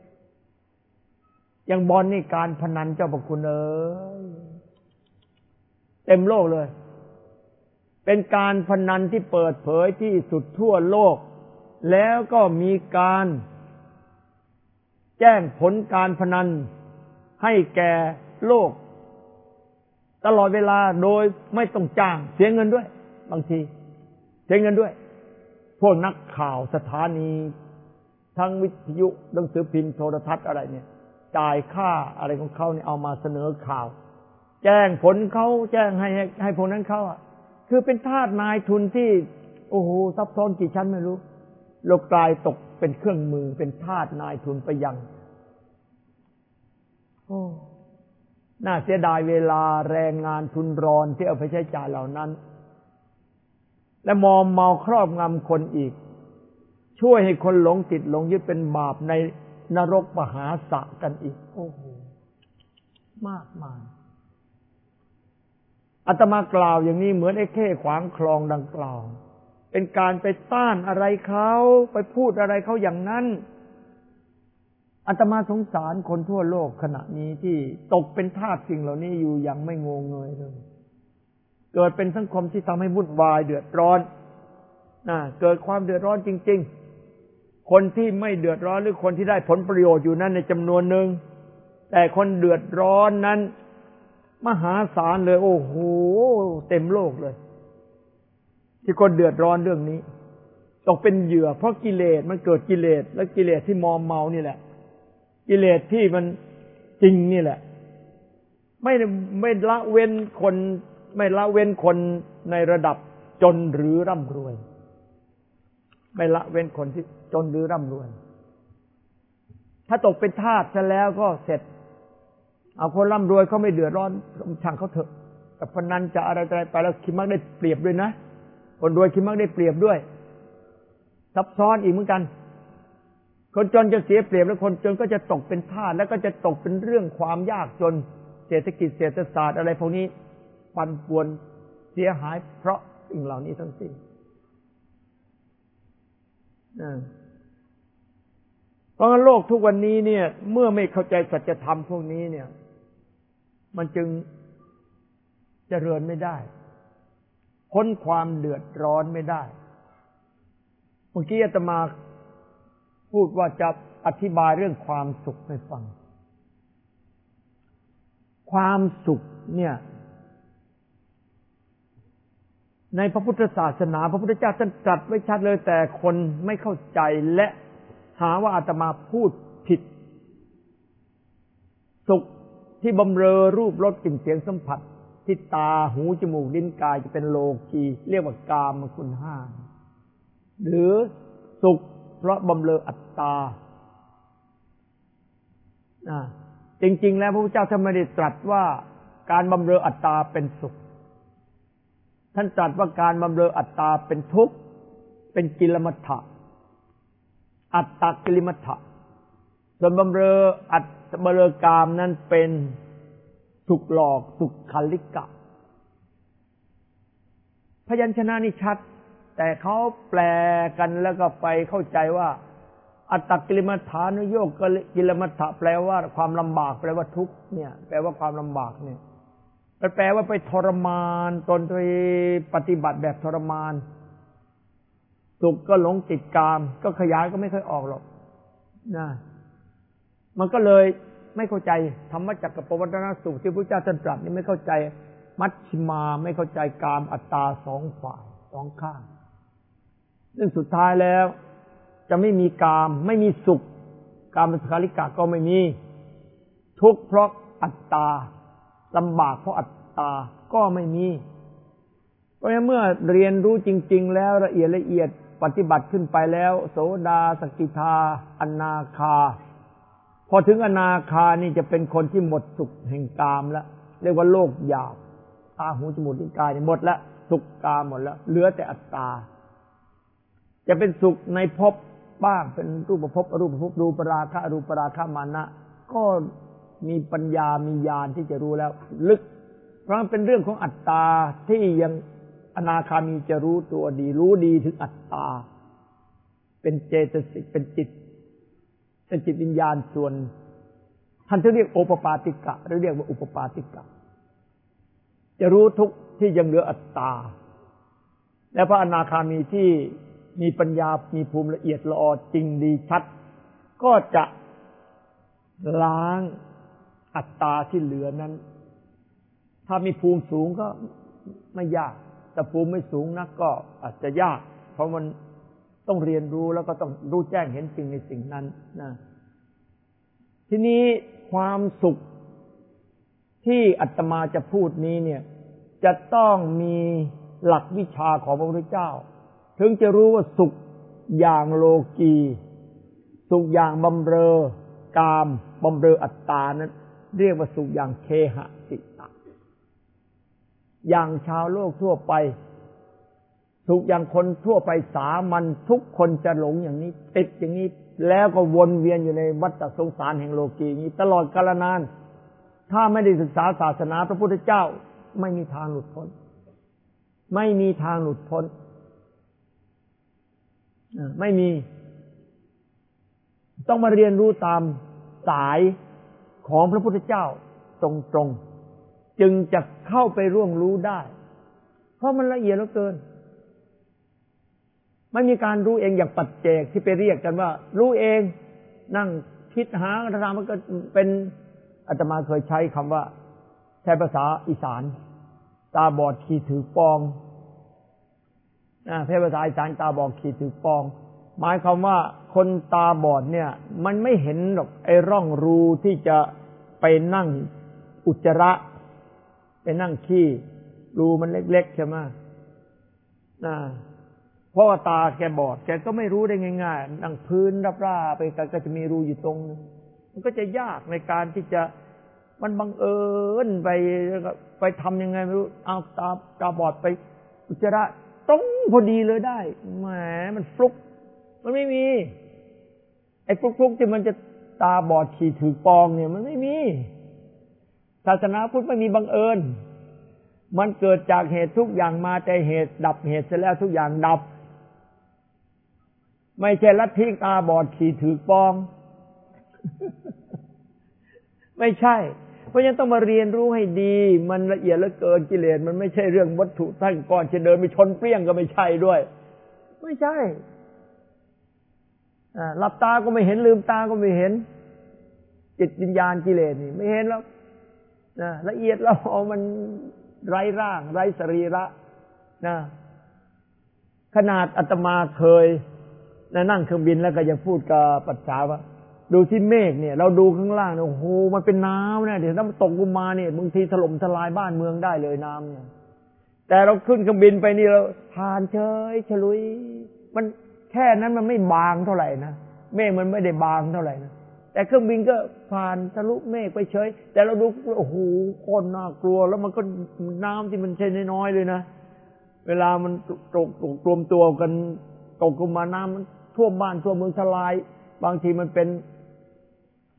อย่างบอลนี่การพนันเจ้าพระคุณเอ้ยเต็มโลกเลยเป็นการพนันที่เปิดเผยที่สุดทั่วโลกแล้วก็มีการแจ้งผลการพนันให้แก่โลกตลอดเวลาโดยไม่ต้องจ้างเสียเงินด้วยบางทีเสียเงินด้วยพวกนักข่าวสถานีทั้งวิทยุหนังสือพิมพ์โทรทัศน์อะไรเนี่ยจ่ายค่าอะไรของเขาเนี่ยเอามาเสนอข่าวแจ้งผลเขาแจ้งให้ให้พวกนั้นเขาอ่ะคือเป็นทาสนายทุนที่โอ้โหซับซ้อนกี่ชั้นไม่รู้โลกกลายตกเป็นเครื่องมือเป็นทาสนายทุนไปยังโอ้น่าเสียดายเวลาแรงงานทุนรอนที่เอาไปใช้จ่ายเหล่านั้นและมอมเมาครอบงำคนอีกช่วยให้คนหลงติดหลงยึดเป็นบาปในนรกมหาสะกันอีกโอ้โหมากมายอาตมากล่าวอย่างนี้เหมือนไอ้เข้ขวางคลองดังกล่าวเป็นการไปต้านอะไรเขาไปพูดอะไรเขาอย่างนั้นอาตมาสงสารคนทั่วโลกขณะนี้ที่ตกเป็นทาสสิ่งเหล่านี้อยู่อย่างไม่งงเงยเลยเกิดเป็นสังคมที่ทำให้วุ่นวายเดือดร้อนนะเกิดความเดือดร้อนจริงๆคนที่ไม่เดือดร้อนหรือคนที่ได้ผลประโยชน์อยู่นั้นในจำนวนหนึ่งแต่คนเดือดร้อนนั้นมหาศาลเลยโอ้โหเต็มโลกเลยที่คนเดือดร้อนเรื่องนี้ตกเป็นเหยื่อเพราะกิเลสมันเกิดกิเลสและกิเลสที่มอมเมานี่แหละกิเลสที่มันจริงนี่แหละไม่ไม่ละเว้นคนไม่ละเว้นคนในระดับจนหรือร่ำรวยไม่ละเว้นคนที่จนหรือร่ำรวยถ้าตกเป็นทาสซะแล้วก็เสร็จเอาคนร่ำรวยเขาไม่เดือดร้อนช่างเขาเถอะกับพนันจะอะไรอะไรไปแล้วคิดมักได้เปรียบด้วยนะคนรวยคิดมักได้เปรียบด้วยซับซ้อนอีกเหมือนกันคนจนจะเสียเปรียบแล้วคนจนก็จะตกเป็นทาสแล้วก็จะตกเป็นเรื่องความยากจนเศรษฐกิจเศรษฐศาสตร์อะไรพวกนี้ปั่นป่วนเสียหายเพราะสิ่งเหล่านี้ทั้งสิ้นเพราะงั้นโลกทุกวันนี้เนี่ยเมื่อไม่เข้าใจสัจธรรมพวกนี้เนี่ยมันจึงเจริญไม่ได้พ้นความเดือดร้อนไม่ได้เมื่อกี้อาตมาพูดว่าจะอธิบายเรื่องความสุขให้ฟังความสุขเนี่ยในพระพุทธศาสนาพระพุทธเจ้าท่านตรัสไว้ชัดเลยแต่คนไม่เข้าใจและหาว่าอาตมาพูดผิดสุขที่บำเรอรูปรสกลิ่นเสียงสัมผัสที่ตาหูจมูกลิ้นกายจะเป็นโลกีเรียกว่ากามคุณห้าหรือสุขเพราะบำเรออัตตาจริงๆแล้วพระพุทธเจ้าท่านไม่ได้ตรัสว่าการบำเรออัตตาเป็นสุขท่านตรัสว่าการบำเรออัตตาเป็นทุกข์เป็นกิลมัฏฐะอัตตกิลมัฏฐะส่วนบำเรออัตบำเรอกามนั้นเป็นสุขหลอกสุขคัลลิกะพยัญชนะนี่ชัดแต่เขาแปลกันแล้วก็ไปเข้าใจว่าอัตตกิลมัฏฐานุโยคกิลมัฏฐะแปลว่าความลำบากแปลว่าทุกข์เนี่ยแปลว่าความลำบากเนี่ยมันแปลว่าไปทรมานตนโดยปฏิบัติแบบทรมานสุขก็หลงติดกามก็ขยายก็ไม่ค่อยออกหรอกนะมันก็เลยไม่เข้าใจธรรมจักรปวัตตนสูตรที่พระเจ้าตรัสนี่ไม่เข้าใจมัชฌิมาไม่เข้าใจกามอัตตาสองฝ่ายสองข้างซึ่งสุดท้ายแล้วจะไม่มีกามไม่มีสุขกามสุขาริกะก็ไม่มีทุกข์เพราะอัตตาลำบากเพราะอัตตาก็ไม่มีเพราะฉะนั้นเมื่อเรียนรู้จริงๆแล้วละเอียดละเอียดปฏิบัติขึ้นไปแล้วโสดาสกิทาอนาคาพอถึงอนาคานี่จะเป็นคนที่หมดสุขแห่งกามแล้วเรียกว่าโลกหยาบตาหูจมูกลิ้นกายหมดแล้วสุขกามหมดแล้วเหลือแต่อัตตาจะเป็นสุขในภพบ้างเป็นรูปภพอรูปภพรูปราคะอรูปราคะมานะก็มีปัญญามีญาณที่จะรู้แล้วลึกเพราะมันเป็นเรื่องของอัตตาที่ยังอนาคามีจะรู้ตัวดีรู้ดีถึงอัตตาเป็นเจตสิกเป็นจิตเป็นจิตวิญญาณส่วนท่านจะเรียกโอปปาติกะหรือเรียกว่าอุปปาติกะจะรู้ทุกที่ยังเหลืออัตตาและพระอนาคามีที่มีปัญญามีภูมิละเอียดละออจริงดีชัดก็จะล้างอัตตาที่เหลือนั้นถ้ามีภูมิสูงก็ไม่ยากแต่ภูมิไม่สูงนักก็อาจจะยากเพราะมันต้องเรียนรู้แล้วก็ต้องรู้แจ้งเห็นจริงในสิ่งนั้นนะทีนี้ความสุขที่อาตมาจะพูดนี้เนี่ยจะต้องมีหลักวิชาของพระพุทธเจ้าถึงจะรู้ว่าสุขอย่างโลกีสุขอย่างบำเรอกามบำเรออัตตานั้นเรียกว่าสุขอย่างเคหสิตะอย่างชาวโลกทั่วไปสุขอย่างคนทั่วไปสามัญทุกคนจะหลงอย่างนี้ติดอย่างนี้แล้วก็วนเวียนอยู่ในวัฏสงสารแห่งโลกีนี้ตลอดกาลนานถ้าไม่ได้ศึกษาศาสนาพระพุทธเจ้าไม่มีทางหลุดพ้นไม่มีทางหลุดพ้นไม่มีต้องมาเรียนรู้ตามสายของพระพุทธเจ้าตรงๆจึงจะเข้าไปร่วงรู้ได้เพราะมันละเอียดเหลือเกินไม่มีการรู้เองอย่างปัจเจกที่ไปเรียกกันว่ารู้เองนั่งคิดหาธรรมมันก็เป็นอาตมาเคยใช้คำว่าใช้ภาษาอีสานตาบอดขี่ถือปองใช้ภาษาอีสานตาบอดขี่ถือปองหมายความว่าคนตาบอดเนี่ยมันไม่เห็นหรอกไอ้ร่องรูที่จะไปนั่งอุจจาระไปนั่งขี้รูมันเล็กๆใช่ไหมนะเพราะว่าตาแกบอดแกก็ไม่รู้ได้ง่ายๆนั่งพื้นรับราไปก็จะมีรูอยู่ตรงนึงมันก็จะยากในการที่จะมันบังเอิญไปไปทำยังไงไม่รู้เอาตาตาบอดไปอุจจาระตรงพอดีเลยได้แหมมันฟลุกมันไม่มีไอ้ฟลุกๆที่มันจะตาบอดขี่ถือปองเนี่ยมันไม่มีศาสนาพุทธไม่มีบังเอิญมันเกิดจากเหตุทุกอย่างมาแต่เหตุดับเหตุเสร็จแล้วทุกอย่างดับไม่ใช่ลัทธิตาบอดขี่ถือปองไม่ใช่เพราะฉะนั้นต้องมาเรียนรู้ให้ดีมันละเอียดเหลือเกินกิเลสมันไม่ใช่เรื่องวัตถุตั้งก้อนจะเดินไปชนเปรี้ยงก็ไม่ใช่ด้วยไม่ใช่อ่าหลับตาก็ไม่เห็นลืมตาก็ไม่เห็นจิตวิญญาณกิเลสนี่ไม่เห็นแล้วนะละเอียดแล้วมันไร้ร่างไร้สรีระนะขนาดอาตมาเคยนั่งเครื่องบินแล้วก็ยังพูดกับปัจฉาว่าดูที่เมฆเนี่ยเราดูข้างล่างเนี่ยโอ้โหมันเป็นน้ำนะเดี๋ยวถ้ามันตกลงมาเนี่ยบางทีถล่มทลายบ้านเมืองได้เลยน้ำเนี่ยแต่เราขึ้นเครื่องบินไปนี่เราผ่านเฉยฉลุยมันแค่นั้นมันไม่บางเท่าไหร่นะเมฆมันไม่ได้บางเท่าไหร่นะแต่เครื่องบินก็ผ่านทะลุเมฆไปเฉยแต่เราดูโอ้โหโคตรน่ากลัวแล้วมันก็น้ำที่มันใช่น้อยๆเลยนะเวลามันตกตกรวมตัวกันตกลงมาน้ำมันท่วมบ้านท่วมเมืองทลายบางทีมันเป็น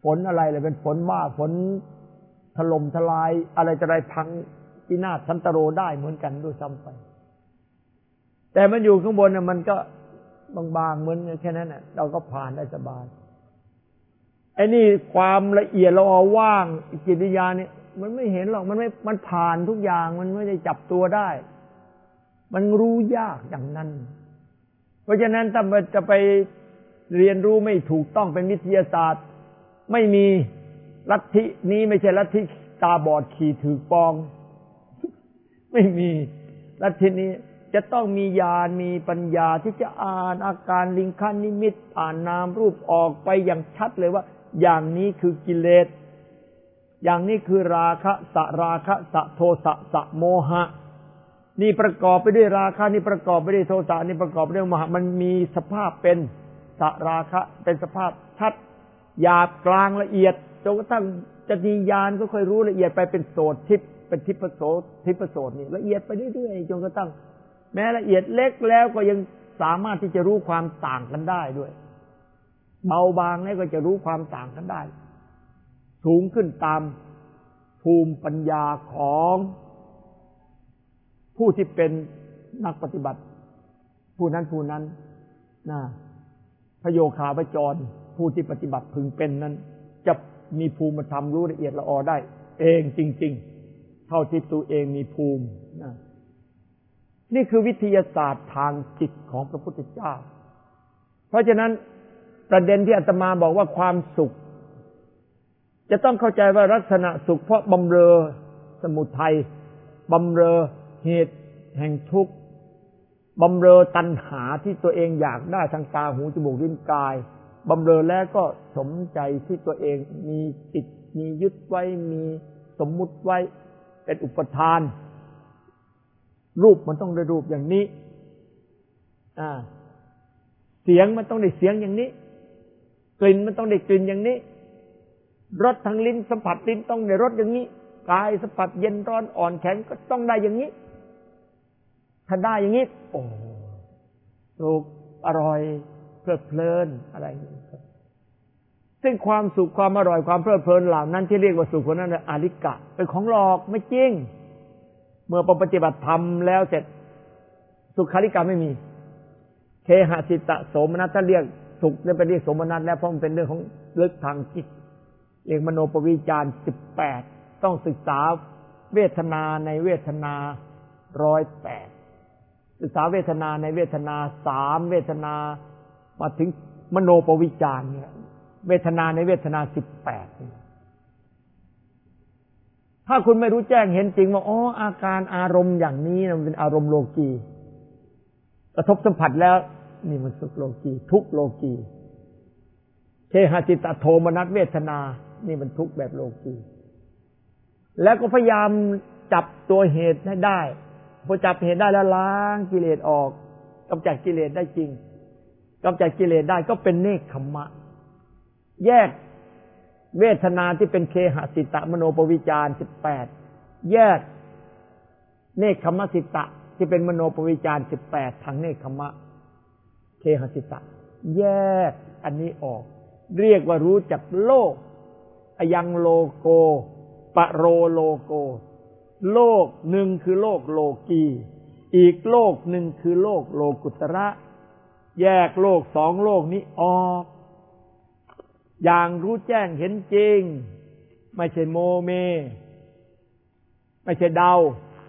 ฝนอะไรเลยเป็นฝนว่าฝนถล่มทลายอะไรจะไรพังพินาศสันตโรได้เหมือนกันด้วยซ้ำไปแต่มันอยู่ข้างบนน่ะมันก็บางๆเหมือนแค่นั้นน่ะเราก็ผ่านได้สบายไอ้นี่ความละเอียดเราเอาว่างจิตวิญญาณเนี่ยมันไม่เห็นหรอกมันไม่มันผ่านทุกอย่างมันไม่ได้จับตัวได้มันรู้ยากอย่างนั้นเพราะฉะนั้นถ้ามันจะไปเรียนรู้ไม่ถูกต้องเป็นวิทยาศาสตร์ไม่มีลัทธินี้ไม่ใช่ลัทธิตาบอดขี่ถือปองไม่มีลัทธินี้จะต้องมีญาณมีปัญญาที่จะอ่านอาการลิงคานิมิตอ่านนามรูปออกไปอย่างชัดเลยว่าอย่างนี้คือกิเลสอย่างนี้คือราคะสะราคะสะโทสะสะโมหะนี่ประกอบไปด้วยราคะนี่ประกอบไปด้วยโทสะนี่ประกอบไปด้วยโมหะมันมีสภาพเป็นสะราคะเป็นสภาพชัดหยาบกลางละเอียดจนกระทั่งจะมีญาณก็ค่อยรู้ละเอียดไปเป็นโสตทิพย์เป็นทิพโสทิพโสตนี่ละเอียดไปเรื่อยๆจนกระทั่งแม้ละเอียดเล็กแล้วก็ยังสามารถที่จะรู้ความต่างกันได้ด้วยเบาบางแล้วก็จะรู้ความต่างกันได้สูงขึ้นตามภูมิปัญญาของผู้ที่เป็นนักปฏิบัติผู้นั้นผู้นั้นนะพระโยคาวจรผู้ที่ปฏิบัติพึงเป็นนั้นจะมีภูมิธรรมรู้ละเอียดละออได้เองจริงๆเท่าที่ตัวเองมีภูมินะนี่คือวิทยาศาสตร์ทางจิตของพระพุทธเจ้าเพราะฉะนั้นประเด็นที่อาตมาบอกว่าความสุขจะต้องเข้าใจว่าลักษณะสุขเพราะบำเรอสมุทัยบำเรอเหตุแห่งทุกข์บำเรอตัณหาที่ตัวเองอยากได้ทางตาหูจมูกลิ้นกายบำเรอแล้วก็สมใจที่ตัวเองมีจิตมียึดไว้มีสมมุติไว้เป็นอุปทานรูปมันต้องได้รูปอย่างนี้อ่าเสียงมันต้องได้เสียงอย่างนี้กลิ่นมันต้องได้กลิ่นอย่างนี้รสทางลิ้นสัมผัสลิ้นต้องได้รสอย่างนี้กายสัมผัสเย็นร้อนอ่อนแข็งก็ต้องได้อย่างนี้ถ้าได้อย่างนี้โอ้สุขอร่อยเพลิดเพลินอะไรอย่างนี้ซึ่งความสุขความอร่อยความเพลิดเพลินเหล่านั้นที่เรียกว่าสุขคนนั้นน่ะอาริกะเป็นของหลอกไม่จริงเมื่อปฏิบัติธรรมแล้วเสร็จสุขาริกะไม่มีเคหสิตะโสมนัสถ้าเรียกสุขได้ไปเรียกโสมนัสแล้วเพราะมันเป็นเรื่องของลึกทางจิตเรียกมโนปวิจารสิบแปดต้องศึกษาเวทนาในเวทนาร้อยแปดศึกษาเวทนาในเวทนาสามเวทนามาถึงมโนปวิจารเนี่ยเวทนาในเวทนาสิบแปดถ้าคุณไม่รู้แจ้งเห็นจริงว่าอ๋ออาการอารมณ์อย่างนี้มันเป็นอารมณ์โลกีกระทบสัมผัสแล้วนี่มันสุขโลกีทุกโลกีเคหสิตะโทมนัสเวทนานี่มันทุกแบบโลกีแล้วก็พยายามจับตัวเหตุให้ได้พอจับเหตุได้แล้วล้างกิเลสออกกำจัดกิเลสได้จริงกำจัดกิเลสได้ก็เป็นเนกขัมมะแยกเวทนาที่เป็นเคหสิตะมโนปวิจารสิบแปดแยกเนกขัมมสิตะที่เป็นมโนปวิจารสิบแปดทางเนกขัมมะเคหสิตะแยกอันนี้ออกเรียกว่ารู้จักโลกอยังโลโกปะโรโลโกโลกหนึ่งคือโลกโลกีอีกโลกหนึ่งคือโลกโลกุตระแยกโลกสองโลกนี้ออกอย่างรู้แจ้งเห็นจริงไม่ใช่โมเมไม่ใช่เดา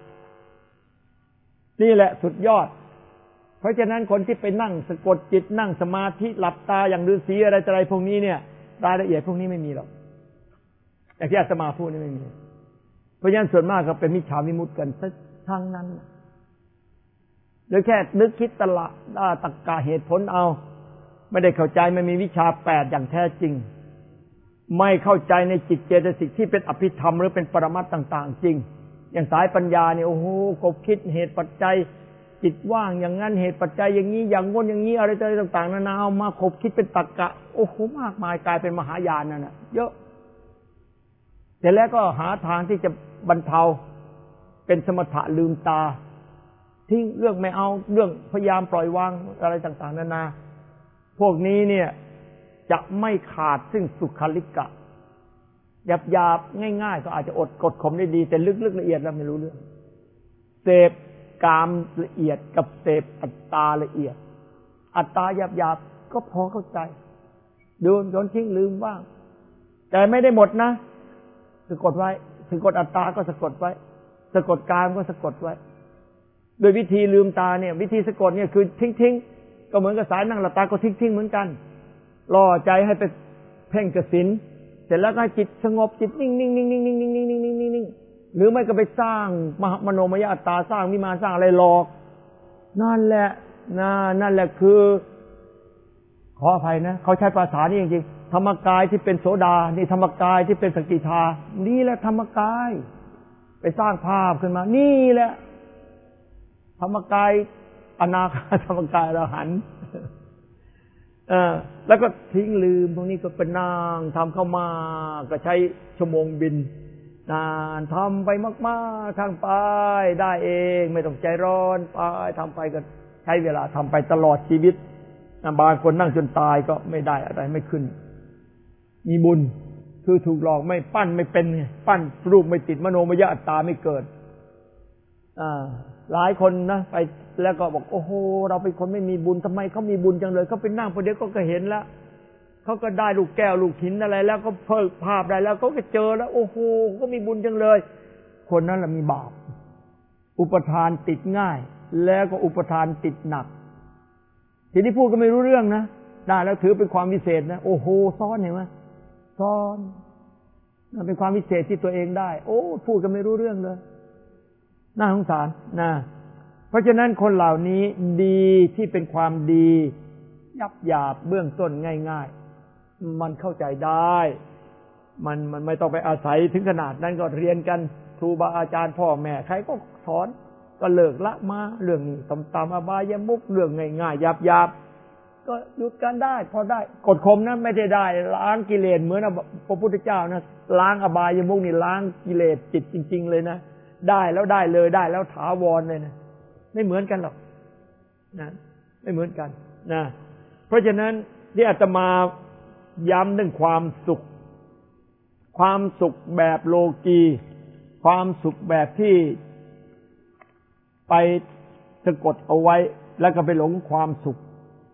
นี่แหละสุดยอดเพราะฉะนั้นคนที่ไปนั่งสะกดจิตนั่งสมาธิหลับตาอย่างฤาษีอะไรอะไรพวกนี้เนี่ยรายละเอียดพวกนี้ไม่มีหรอกอย่างที่อาตมาพูดนี่ไม่มีเพราะฉะนั้นส่วนมากก็เป็นมิจฉาวิมุตติกันทั้งนั้นโดยแค่นึกคิดตละตรรกะเหตุผลเอาไม่ได้เข้าใจไม่มีวิชาแปดอย่างแท้จริงไม่เข้าใจในจิตเจตสิกที่เป็นอภิธรรมหรือเป็นปรมัตถ์ต่างๆจริงอย่างสายปัญญาเนี่ยโอ้โหกบคิดเหตุปัจจัยจิตว่างอย่างนั้นเหตุปัจจัยอย่างนี้อย่างงนอย่างนี้อะไรต่างๆนานาเอามาคบคิดเป็นตรรกะโอ้โหมากมายกลายเป็นมหายานนั่นน่ะเยอะแต่แล้วก็หาทางที่จะบรรเทาเป็นสมถะลืมตาทิ้งเรื่องไม่เอาเรื่องพยายามปล่อยวางอะไรต่างๆนานาพวกนี้เนี่ยจะไม่ขาดซึ่งสุขาริกะหยาบๆง่ายๆก็อาจจะอดกดข่มได้ดีแต่ลึกๆละเอียดแล้วไม่รู้เรื่องเสพกามละเอียดกับเสพอัตตาละเอียดอัตตาหยาบๆก็พอเข้าใจดูจนทิ้งลืมบ้างแต่ไม่ได้หมดนะสะกดไว้สะกดอัตตาก็สะกดไว้สะกดกามก็สะกดไว้โดยวิธีลืมตาเนี่ยวิธีสะกดเนี่ยคือทิ้งๆก็เหมือนกับสายนั่งหลับตาก็ทิ้งๆเหมือนกันล่อใจให้ไปเพ่งกสิณเสร็จแล้วก็ให้จิตสงบจิตนิ่งๆๆๆๆๆๆๆหรือไม่ก็ไปสร้างมโนมยอัตตาสร้างวิมานสร้างอะไรหลอกนั่นแหละนะนั่นแหละคือขออภัยนะเขาใช้ภาษานี่จริงๆธรรมกายที่เป็นโสดานี่ธรรมกายที่เป็นสกิทานี่แหละธรรมกายไปสร้างภาพขึ้นมานี่แหละธรรมกายอนาคาธรรมกายอรหันต์เออแล้วก็ทิ้งลืมพวกนี้ก็เป็นนางทำเข้ามาก็ใช้ชั่วโมงบินนานทำไปมากๆทางไปได้เองไม่ต้องใจร้อนไปทำไปก็ใช้เวลาทำไปตลอดชีวิตบางคนนั่งจนตายก็ไม่ได้อะไรไม่ขึ้นมีบุญคือถูกหลอกไม่ปั้นไม่เป็นไงปั้นรูปไม่ติดมโนมยอัตตาไม่เกิดอ่าหลายคนนะไปแล้วก็บอกโอ้โหเราเป็นคนไม่มีบุญทำไมเขามีบุญจังเลยเขาไปนั่งประเดี๋ยวก็เห็นแล้วเขาก็ได้ลูกแก้วลูกหินอะไรแล้วก็เพิ่มภาพได้แล้วเขาก็เจอแล้วโอ้โหก็มีบุญจังเลยคนนั้นแหละมีบาปอุปทานติดง่ายแล้วก็อุปทานติดหนักทีนี้พูดก็ไม่รู้เรื่องนะได้แล้วถือเป็นความวิเศษนะโอ้โหซ้อนเห็นไหมซ้อนนั่นเป็นความวิเศษที่ตัวเองได้โอ้พูดก็ไม่รู้เรื่องเลยน่าสงสารนะเพราะฉะนั้นคนเหล่านี้ดีที่เป็นความดียับหยาบเบื้องต้นง่ายๆมันเข้าใจได้มันมันไม่ต้องไปอาศัยถึงขนาดนั้นก็เรียนกันครูบาอาจารย์พ่อแม่ใครก็สอนก็เลิกละมาเรื่องนี้ตามๆอบายมุขเรื่องง่ายๆหยาบๆก็หยุดกันได้พอได้กดข่มนะไม่ได้ได้ล้างกิเลสเหมือนพระพุทธเจ้านะล้างอบายมุขนี่ล้างกิเลสจิตจริงๆเลยนะได้แล้วได้เลยได้แล้วถาวรเลยนะไม่เหมือนกันหรอกนะไม่เหมือนกันนะเพราะฉะนั้นที่อาตมาย้ำเรื่องความสุขความสุขแบบโลกีความสุขแบบที่ไปสะกดเอาไว้แล้วก็ไปหลงความสุข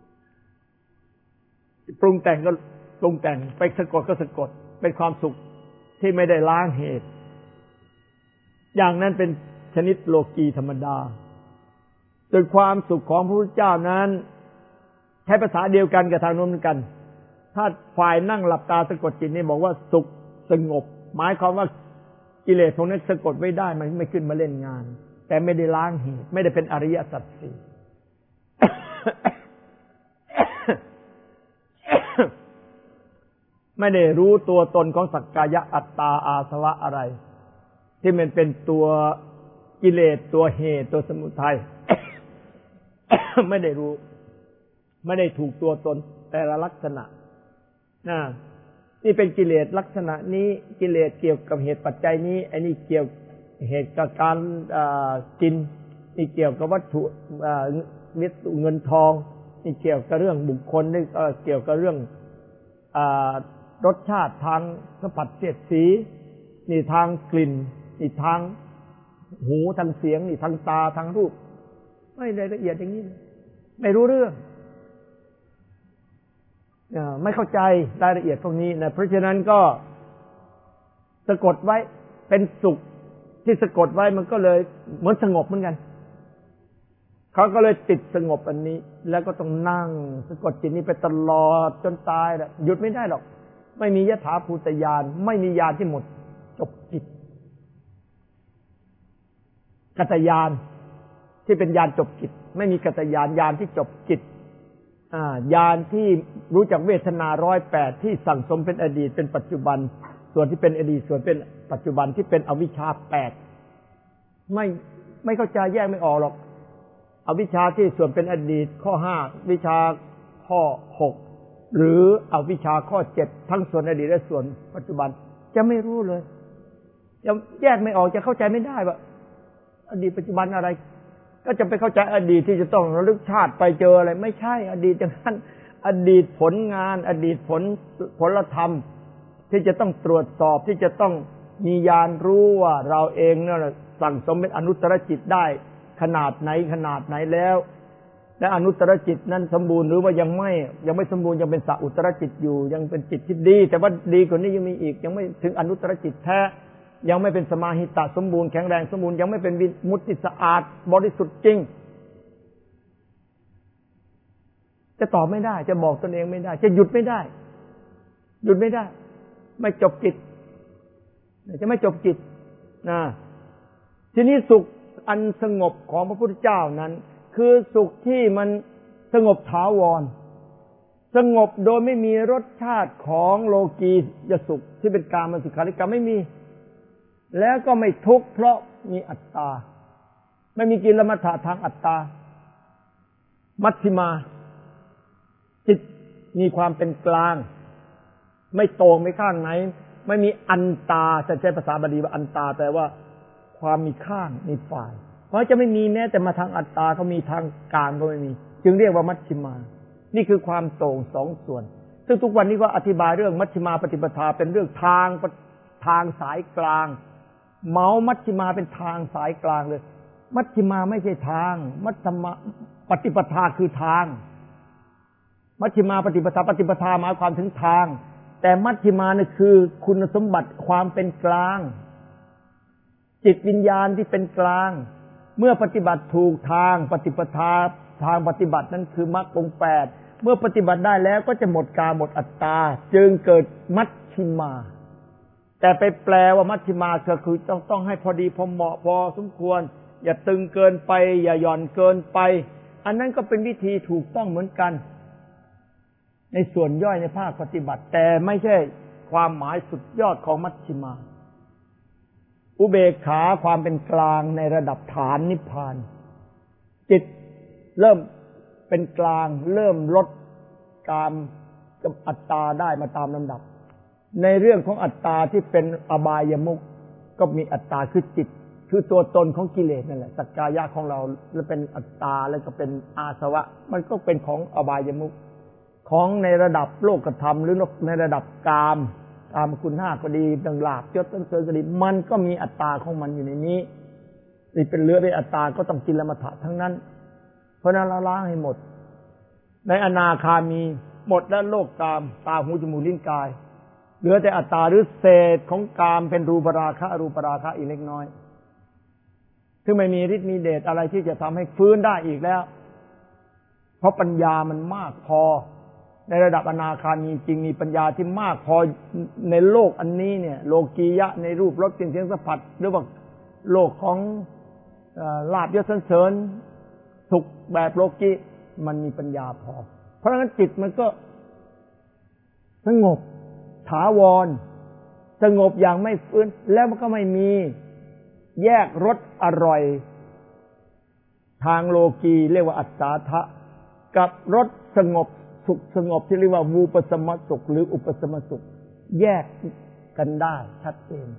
ปรุงแต่งก็ปรุงแต่งไปสะกดก็สะกดเป็นความสุขที่ไม่ได้ล้างเหตุอย่างนั้นเป็นชนิดโลกีธรรมดาโดยความสุขของพระพุทธเจ้านั้นใช้ภาษาเดียวกันกับทางโน้นเหมือนกันถ้าฝ่ายนั่งหลับตาสะกดจิตนี่บอกว่าสุขสงบหมายความว่ากิเลสพวกนั้นสะกดไว้ได้มันไม่ขึ้นมาเล่นงานแต่ไม่ได้ล้างเหตุไม่ได้เป็นอริยสัจสี่ ไม่ได้รู้ตัวตนของสักกายอัตตาอาสวะอะไรที่มันเป็นตัวกิเลสตัวเหตุตัวสมุทัย ไม่ได้รู้ไม่ได้ถูกตัวตนแต่ละลักษณะนะนี่เป็นกิเลสลักษณะนี้กิเลสเกี่ยวกับเหตุปัจจัยนี้ไอ้นี่เกี่ยวเหตุกับการกินนี่เกี่ยวกับวัตถุเงินทองนี่เกี่ยวกับเรื่องบุคคลนี่เกี่ยวกับเรื่องรสชาติทางสัมผัสเสียดสีนี่ทางกลิ่นนี่ทางหูทางเสียงนี่ทางตาทางรูปไม่ได้ละเอียดอย่างนี้ไม่รู้เรื่องไม่เข้าใจรายละเอียดพวกนี้นะเพราะฉะนั้นก็สะกดไว้เป็นสุขที่สะกดไว้มันก็เลยเหมือนสงบเหมือนกันเขาก็เลยติดสงบอันนี้แล้วก็ต้องนั่งสะกดจิตนี้ไปตลอดจนตายแหละหยุดไม่ได้หรอกไม่มียถาภูตญาณไม่มีญาณที่หมดจบจิตกัตญาณที่เป็นญาณจบจิตไม่มีกัตญาณญาณที่จบจิตอ่าญาณที่รู้จักเวทนาร้อยแปดที่สั่งสมเป็นอดีตเป็นปัจจุบันส่วนที่เป็นอดีตส่วนเป็นปัจจุบันที่เป็นอวิชชาแปดไม่ไม่เข้าใจแยกไม่ออกหรอกอวิชชาที่ส่วนเป็นอดีตข้อห้าวิชาข้อหกหรืออวิชชาข้อเจ็ดทั้งส่วนอดีตและส่วนปัจจุบันจะไม่รู้เลยจะแยกไม่ออกจะเข้าใจไม่ได้ว่าอดีตปัจจุบันอะไรก็จะไปเข้าใจอดีตที่จะต้องระลึกชาติไปเจออะไรไม่ใช่อดีตอย่างนั้นอดีตผลงานอดีตผลผลธรรมที่จะต้องตรวจสอบที่จะต้องมีญาณรู้ว่าเราเองเนี่ยสั่งสมเป็นอนุตตรจิตได้ขนาดไหนขนาดไหนแล้วและอนุตตรจิตนั้นสมบูรณ์หรือว่ายังไม่ยังไม่สมบูรณ์ยังเป็นสัอุตตรจิตอยู่ยังเป็นจิตที่ดีแต่ว่าดีกว่านี้ยังมีอีกยังไม่ถึงอนุตตรจิตแท้ยังไม่เป็นสมาหิตะสมบูรณ์แข็งแรงสมบูรณ์ยังไม่เป็นวิมุตติสะอาดบริสุทธิ์จริงจะตอบไม่ได้จะบอกตนเองไม่ได้จะหยุดไม่ได้หยุดไม่ได้ไม่จบจิตจะไม่จบจิตนะทีนี้สุขอันสงบของพระพุทธเจ้านั้นคือสุขที่มันสงบถาวรสงบโดยไม่มีรสชาติของโลกียสุขที่เป็นกามสุขาริกาไม่มีแล้วก็ไม่ทุกข์เพราะมีอัตตาไม่มีกิลมัฏฐะทางอัตตามัชฌิมาจิตมีความเป็นกลางไม่โตงไม่ข้างไหนไม่มีอันตาจะใช้ภาษาบาลีว่าอันตาแปลว่าความมีข้างมีฝ่ายเพราะจะไม่มีแม้แต่มาทางอัตตาเขามีทางกลางก็ไม่มีจึงเรียกว่ามัชฌิมานี่คือความโต่งสองส่วนซึ่งทุกวันนี้ก็อธิบายเรื่องมัชฌิมาปฏิปทาเป็นเรื่องทางทางสายกลางเมามัชฌิมาเป็นทางสายกลางเลยมัชฌิมาไม่ใช่ทางมัชฌิมาปฏิปทาคือทางมัชฌิมาปฏิปทาปฏิปทาหมายความถึงทางแต่มัชฌิมานี่คือคุณสมบัติความเป็นกลางจิตวิญญาณที่เป็นกลางเมื่อปฏิบัติถูกทางปฏิปทาทางปฏิบัตินั้นคือมรรคองค์แปดเมื่อปฏิบัติได้แล้วก็จะหมดกามหมดอัตตาจึงเกิดมัชฌิมาแต่ไปแปลว่ามัชฌิมาก็คือต้องต้องให้พอดีพอเหมาะพอสมควรอย่าตึงเกินไปอย่าหย่อนเกินไปอันนั้นก็เป็นวิธีถูกต้องเหมือนกันในส่วนย่อยในภาคปฏิบัติแต่ไม่ใช่ความหมายสุดยอดของมัชฌิมาอุเบกขาความเป็นกลางในระดับฐานนิพพานจิตเริ่มเป็นกลางเริ่มลดกามกับอัตตาได้มาตามลำดับในเรื่องของอัตตาที่เป็นอบายมุขก็มีอัตตาคือจิตคือตัวตนของกิเลสนั่นแหละสักกายะของเราแล้วเป็นอัตตาแล้วก็เป็นอาสวะมันก็เป็นของอบายมุขของในระดับโลกธรรมหรือในระดับกามกามคุณห้าก็ดีดังลาภยศต้นเสริญก็ดีมันก็มีอัตตาของมันอยู่ในนี้นี่เป็นเลือเป็นอัตตาก็ต้องกิลมัฏฐะทั้งนั้นเพราะนั้นเราล้างให้หมดในอนาคามีหมดแล้วโลกกามตาหูจมูกลิ้นกายเหลือแต่อัตตาหรือเศษของกามเป็นรูปราคะอรูปราคะอีกเล็กน้อยซึ่งไม่มีฤทธิ์มีเดชอะไรที่จะทำให้ฟื้นได้อีกแล้วเพราะปัญญามันมากพอในระดับอนาคามีจริงมีปัญญาที่มากพอในโลกอันนี้เนี่ยโลกียะในรูปรสกลิ่นเสียงสัมผัสหรือว่าโลกของลาภยศสรรเสริญสุขแบบโลกีมันมีปัญญาพอเพราะฉะนั้นจิตมันก็สงบถาวรสงบอย่างไม่ฟื้นแล้วมันก็ไม่มีแยกรสอร่อยทางโลกีเรียกว่าอัศสาทะกับรสสงบสุขสงบที่เรียกว่าวูปสมสุขหรืออุปสมสุขแยกกันได้ชัดเจน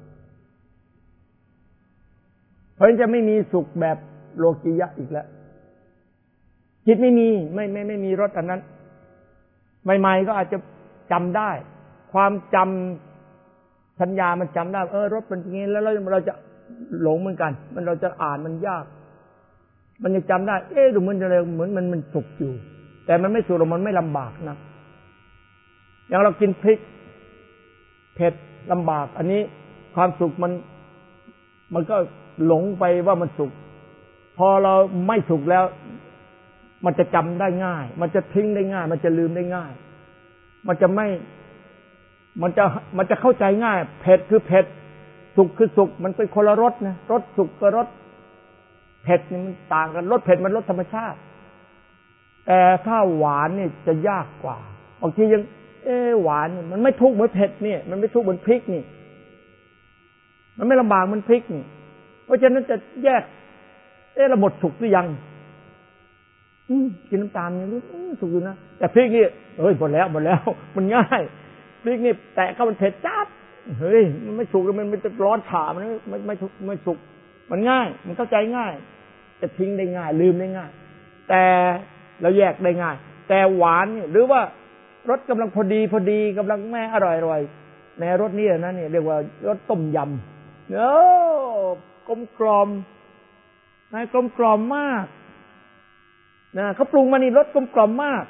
เพราะฉะนั้นจะไม่มีสุขแบบโลกียะอีกแล้วจิตไม่มีไม่ไม่ไม่มีรสอันนั้นใหม่ๆก็อาจจะจำได้ความจำสัญญามันจำได้เออรสเป็นอย่างนี้แล้วเราจะหลงเหมือนกันมันเราจะอ่านมันยากมันยังจำได้เอ๊ะดูมันจะเหมือนมันมันสุขอยู่แต่มันไม่สุขหรอกมันไม่ลำบากนะอย่างเรากินพริกเผ็ดลำบากอันนี้ความสุขมันมันก็หลงไปว่ามันสุขพอเราไม่สุขแล้วมันจะจำได้ง่ายมันจะทิ้งได้ง่ายมันจะลืมได้ง่ายมันจะไม่มันจะมันจะเข้าใจง่ายเผ็ดคือเผ็ดสุขคือสุขมันเป็นคนละรสนะรสสุขกับรสเผ็ดนี่มันต่างกันรสเผ็ดมันรสธรรมชาติแต่ถ้าหวานนี่จะยากกว่าบางทียังเอ๊หวานมันไม่ทุกข์เหมือนเผ็ดนี่มันไม่ทุกข์เหมือนพริกนี่มันไม่ลำบากเหมือนพริกนี่เพราะฉะนั้นจะแยกเอ๊ะเราหมดสุขหรือยังกินน้ำตาลนี่สุขอยู่นะแต่พริกนี่เฮ้ยหมดแล้วหมดแล้วมันง่ายพริกนี่แตะเข้ามันเผ็ดจัดเฮ้ยมันไม่สุกมันมันจะร้อนฉ่ามันไม่ไม่ทุกไม่สุกมันง่ายมันเข้าใจง่ายจะทิ้งได้ง่ายลืมได้ง่ายแต่เราแยกได้ง่ายแต่หวานเนี่ยหรือว่ารสกำลังพอดีพอดีกำลังแม่อร่อยอร่อยในรสนี้นะเนี่ยเรียกว่ารสต้มยำเออกลมกล่อมนะกลมกล่อมมากนะเขาปรุงมานี่รสกลมกล่อมมาก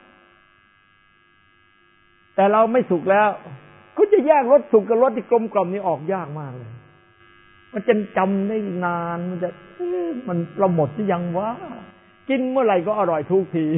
แต่เราไม่สุกแล้วก็จะแยกรสสุกกับรสที่กลมกล่อมนี่ออกยากมากเลยมันจะจำได้นานมันจะมันเราหมดหรือยังวะกินเมื่อไหร่ก็อร่อยทุกที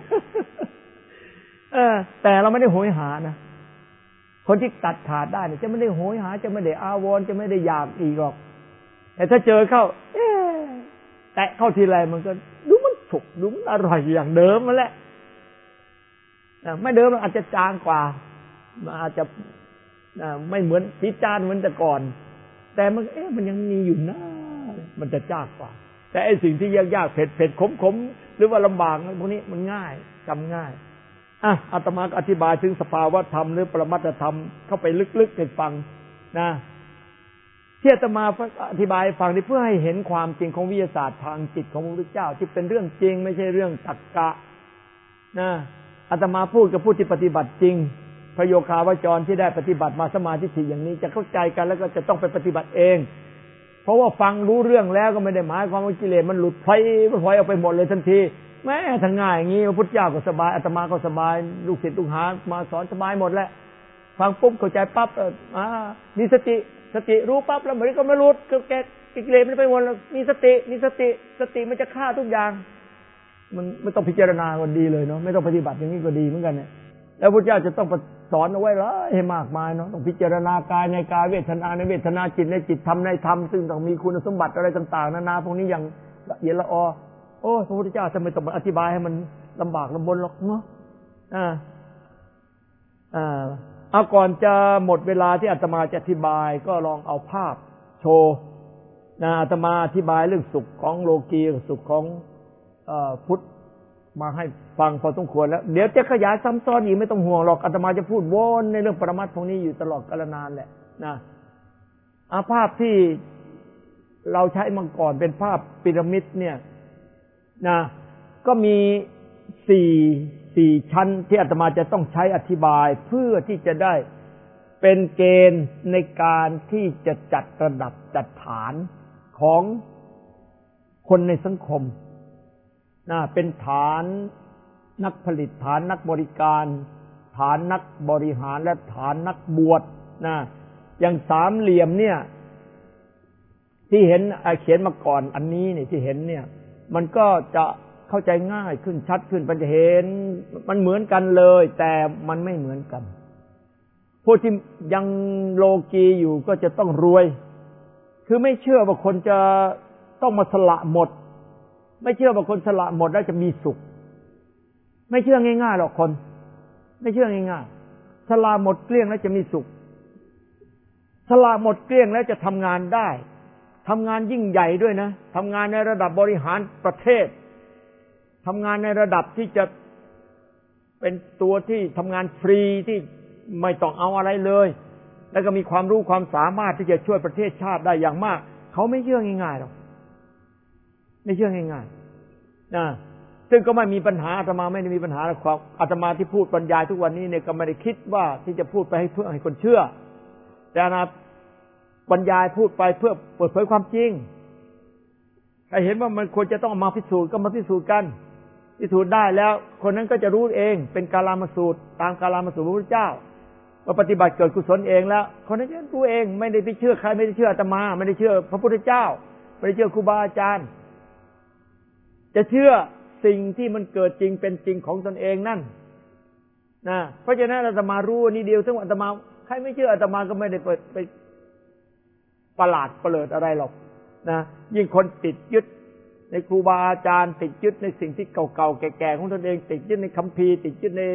เออแต่เราไม่ได้โหยหานะคนที่ตัดขาดได้เนี่ยจะไม่ได้โหยหาจะไม่ได้อาวรณ์จะไม่ได้อยากอีกหรอกแต่ถ้าเจอเข้าเอ๊ะแตะเข้าทีไรมันก็ดูมันสุกดูมันอร่อยอย่างเดิมมาแหละไม่เดิมมันอาจจะจางกว่ามันอาจจะไม่เหมือนพิจารณ์เหมือนแต่ก่อนแต่มันเอ๊ะมันยังมีอยู่นะมันจะจ้ากว่าแต่ไอ้สิ่งที่ยากๆเผ็ดเผ็ดขมขมหรือว่าลำบากพวกนี้มันง่ายจำง่ายอ่ะอาตมาอธิบายถึงสภาวะธรรมหรือปรมัตถธรรมเข้าไปลึกๆให้ฟังนะที่อาตมาอธิบายฟังนี้เพื่อให้เห็นความจริงของวิทยาศาสตร์ทางจิตของพระพุทธเจ้าที่เป็นเรื่องจริงไม่ใช่เรื่องตรรกะนะอาตมาพูดกับผู้ที่ปฏิบัติจริงพระโยคาวจรที่ได้ปฏิบัติมาสมาธิถี่อย่างนี้จะเข้าใจกันแล้วก็จะต้องไปปฏิบัติเองเพราะว่าฟังรู้เรื่องแล้วก็ไม่ได้หมายความว่ากิเลสมันหลุดพลอยพลอยออกไปหมดเลยทันทีแม้ถ้าง่ายอย่างนี้พระพุทธเจ้าก็สบายอาตมาก็สบายลูกศิษย์ลูกหามาสอนสบายหมดแหละฟังปุ๊บเข้าใจปั๊บอ่ามีสติสติรู้ปั๊บแล้วมันก็ไม่หลุดก็แก้กิเลสมันไปหมดแล้วมีสติมีสติสติมันจะฆ่าทุกอย่างมันไม่ต้องพิจารณาก็ดีเลยเนาะไม่ต้องปฏิบัติอย่างนี้ก็ดีเหมือนกันเนี่ยแล้วพระเจ้าจะต้องสอนเอาไว้หลายให้มากมายเนาะต้องพิจารณากายในกายเวทนาในเวทนาจิตในจิตธรรมในธรรมซึ่งต้องมีคุณสมบัติอะไรต่างๆนานาพวกนี้อย่างละเอียดละออโอ้พระพุทธเจ้าจะไม่ต้องมาอธิบายให้มันลำบากลำบนหรอกเนาะอ่าอ่าเอาก่อนจะหมดเวลาที่อาตมาจะอธิบายก็ลองเอาภาพโชว์นะอาตมาอธิบายเรื่องสุขของโลกีสุขของเอ่อพุทธมาให้ฟังพอสมควรแล้วเดี๋ยวจะขยายซ้ำซ้อนอีกไม่ต้องห่วงหรอกอาตมาจะพูดวนในเรื่องปรมัตถ์พวกนี้อยู่ตลอดกาลนานแหละนะอาภาพที่เราใช้มาก่อนเป็นภาพพีระมิดเนี่ยนะก็มีสี่สี่ชั้นที่อาตมาจะต้องใช้อธิบายเพื่อที่จะได้เป็นเกณฑ์ในการที่จะจัดระดับจัดฐานของคนในสังคมนะเป็นฐานนักผลิตฐานนักบริการฐานนักบริหารและฐานนักบวชนะอย่างสามเหลี่ยมเนี่ยที่เห็นเขียนมาก่อนอันนี้เนี่ยที่เห็นเนี่ยมันก็จะเข้าใจง่ายขึ้นชัดขึ้นมันจะเห็นมันเหมือนกันเลยแต่มันไม่เหมือนกันผู้ที่ยังโลกีอยู่ก็จะต้องรวยคือไม่เชื่อว่าคนจะต้องมาสละหมดไม่เชื่อว่าคนสละหมดแล้วจะมีสุขไม่เชื่อง่ายๆหรอกคนไม่เชื่อง่ายๆสละหมดเกลี้ยงแล้วจะมีสุขสละหมดเกลี้ยงแล้วจะทำงานได้ทำงานยิ่งใหญ่ด้วยนะทำงานในระดับบริหารประเทศทำงานในระดับที่จะเป็นตัวที่ทำงานฟรีที่ไม่ต้องเอาอะไรเลยแล้วก็มีความรู้ความสามารถที่จะช่วยประเทศชาติได้อย่างมากเขาไม่เชื่อง่ายๆหรอกไม่เชื่อง่ายๆนะซึ่งก็ไม่มีปัญหาอาตมาไม่ได้มีปัญหาความอาตมาที่พูดบรรยายทุกวันนี้เนี่ยก็ไม่ได้คิดว่าที่จะพูดไปให้เพื่อให้คนเชื่อแต่นะบรรยายพูดไปเพื่อเปิดเผยความจริงใครเห็นว่ามันควรจะต้องมาพิสูจน์ก็มาพิสูจน์กันพิสูจน์ได้แล้วคนนั้นก็จะรู้เองเป็นกาลามสูตรตามกาลามสูตรพระพุทธเจ้าว่าปฏิบัติเกิดกุศลเองแล้วคนนั้นจะรู้เองไม่ได้ไปเชื่อใครไม่ได้เชื่ออาตมาไม่ได้เชื่อพระพุทธเจ้าไม่ได้เชื่อครูบาอาจารย์จะเชื่อสิ่งที่มันเกิดจริงเป็นจริงของตนเองนั่นนะเพราะฉะนั้นอาตมารู้นี่เดียวซึ่งอาตมาใครไม่เชื่ออาตมาก็ไม่ได้ไปไปประหลาดประเสริฐอะไรหรอกนะยิ่งคนติดยึดในครูบาอาจารย์ติดยึดในสิ่งที่เก่าๆแก่ๆของตนเองติดยึดในคัมภีร์ติดยึดใน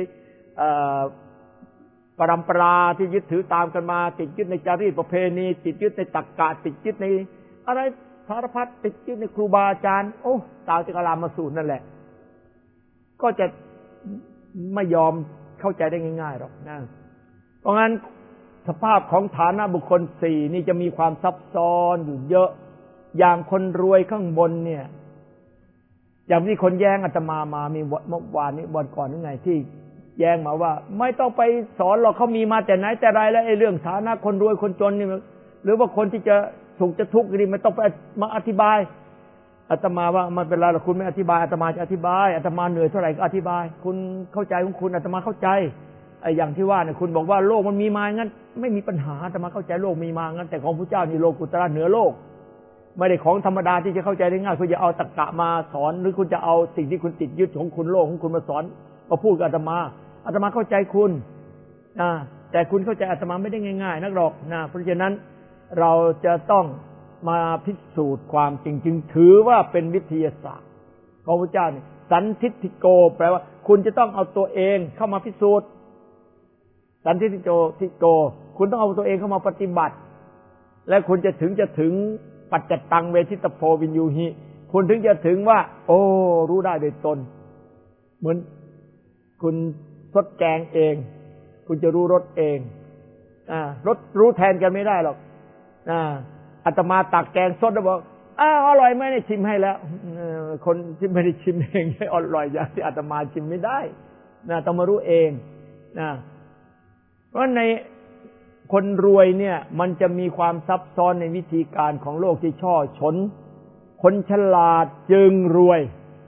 ปรัมปราที่ยึดถือตามกันมาติดยึดในจารีตประเพณีติดยึดในตรรกะติดยึดในอะไรสารพัดติดยึดในครูบาอาจารย์โอ้ตามที่กาลามสูตรนั่นแหละก็จะไม่ยอมเข้าใจได้ง่ายๆหรอกนะเพราะงั้นสภาพของฐานะบุคคลสี่นี่จะมีความซับซ้อนอยู่เยอะอย่างคนรวยข้างบนเนี่ยอย่างที่คนแย้งอาตมามามีเมื่อวานนี้วันก่อนนี่ไงที่แย้งมาว่าไม่ต้องไปสอนหรอกเขามีมาแต่ไหนแต่ไรแล้วไอ้เรื่องฐานะคนรวยคนจนนี่หรือว่าคนที่จะสุขจะทุกข์นี่ไม่ต้องไปมาอธิบายอาตมาว่ามันเป็นไรหรอกคุณไม่อธิบายอาตมาจะอธิบายอาตมาเหนื่อยเท่าไหร่ก็อธิบายคุณเข้าใจของคุณอาตมาเข้าใจไอ้อย่างที่ว่าเนี่ยคุณบอกว่าโลกมันมีมางั้นไม่มีปัญหาอาตมาเข้าใจโลกมีมางั้นแต่ของพระเจ้านี่โลกุตระเหนือโลกไม่ได้ของธรรมดาที่จะเข้าใจได้ง่ายคุณจะเอาตรรกะมาสอนหรือคุณจะเอาสิ่งที่คุณติดยึดของคุณโลกของคุณมาสอนมาพูดกับอาตมาอาตมาเข้าใจคุณนะแต่คุณเข้าใจอาตมาไม่ได้ง่ายๆนักหรอกนะเพราะฉะนั้นเราจะต้องมาพิสูจน์ความจริงจึงถือว่าเป็นวิทยาศาสตร์ของพระเจ้านี่สันทิฏฐิโกแปลว่าคุณจะต้องเอาตัวเองเข้ามาพิสูจน์สันทิฏฐิโกทิโกคุณต้องเอาตัวเองเข้ามาปฏิบัติและคุณจะถึงจะถึงปัจจตังเวทิตโพวินยูหิคุณถึงจะถึงว่าโอ้รู้ได้โดยตนเหมือนคุณทดแกงเองคุณจะรู้รสเองอ่ารสรู้แทนกันไม่ได้หรอกอ่าอาตมาตักแกงสดแล้วบอกอ้าวอร่อยไหมเนี่ยชิมให้แล้วคนที่ไม่ได้ชิมเองให้อร่อยอย่างที่อาตมาชิมไม่ได้นะต้องมารู้เองนะเพราะในคนรวยเนี่ยมันจะมีความซับซ้อนในวิธีการของโลกที่ช่อฉนคนฉลาดจึงรวย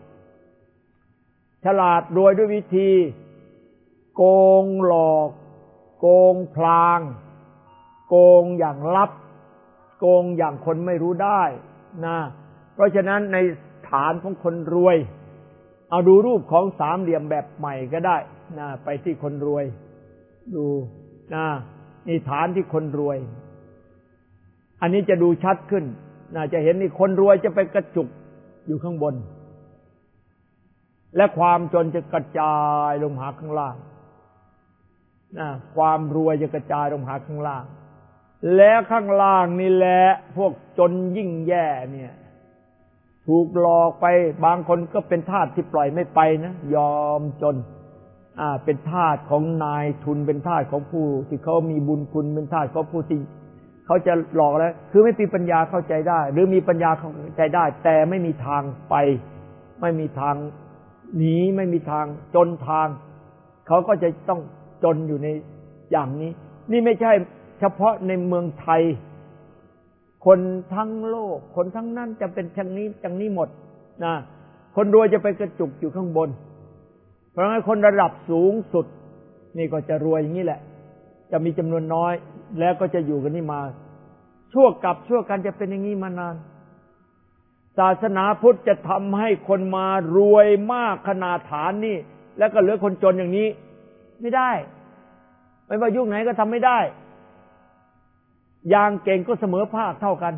ฉลาดรวยด้วยวิธีโกงหลอกโกงพลางโกงอย่างลับโกงอย่างคนไม่รู้ได้นะเพราะฉะนั้นในฐานของคนรวยเอาดูรูปของสามเหลี่ยมแบบใหม่ก็ได้นะไปที่คนรวยดูนะนี่ฐานที่คนรวยอันนี้จะดูชัดขึ้นนะจะเห็นนี่คนรวยจะไปกระจุกอยู่ข้างบนและความจนจะกระจายลงหาข้างล่างนะความรวยจะกระจายลงหาข้างล่างแล้วข้างล่างนี่แหละพวกจนยิ่งแย่เนี่ยถูกหลอกไปบางคนก็เป็นทาสที่ปล่อยไม่ไปนะยอมจนอ่าเป็นทาสของนายทุนเป็นทาสของผู้ที่เขามีบุญคุณเป็นทาสของผู้ที่เขาจะหลอกแล้วคือไม่มีปัญญาเข้าใจได้หรือมีปัญญาเข้าใจได้แต่ไม่มีทางไปไม่มีทางหนีไม่มีทางจนทางเขาก็จะต้องจนอยู่ในอย่างนี้นี่ไม่ใช่เฉพาะในเมืองไทยคนทั้งโลกคนทั้งนั้นจะเป็นอย่างนี้อย่างนี้หมดนะคนรวยจะไปกระจุกอยู่ข้างบนเพราะงั้นคนระดับสูงสุดนี่ก็จะรวยอย่างนี้แหละจะมีจำนวนน้อยแล้วก็จะอยู่กันนี่มาชั่วกับชั่วกันจะเป็นอย่างนี้มานานศาสนาพุทธจะทำให้คนมารวยมากขนาดฐานนี่แล้วก็เหลือคนจนอย่างนี้ไม่ได้ไม่ว่ายุคไหนก็ทำไม่ได้อย่างเก่งก็เสมอภาคเท่ากัน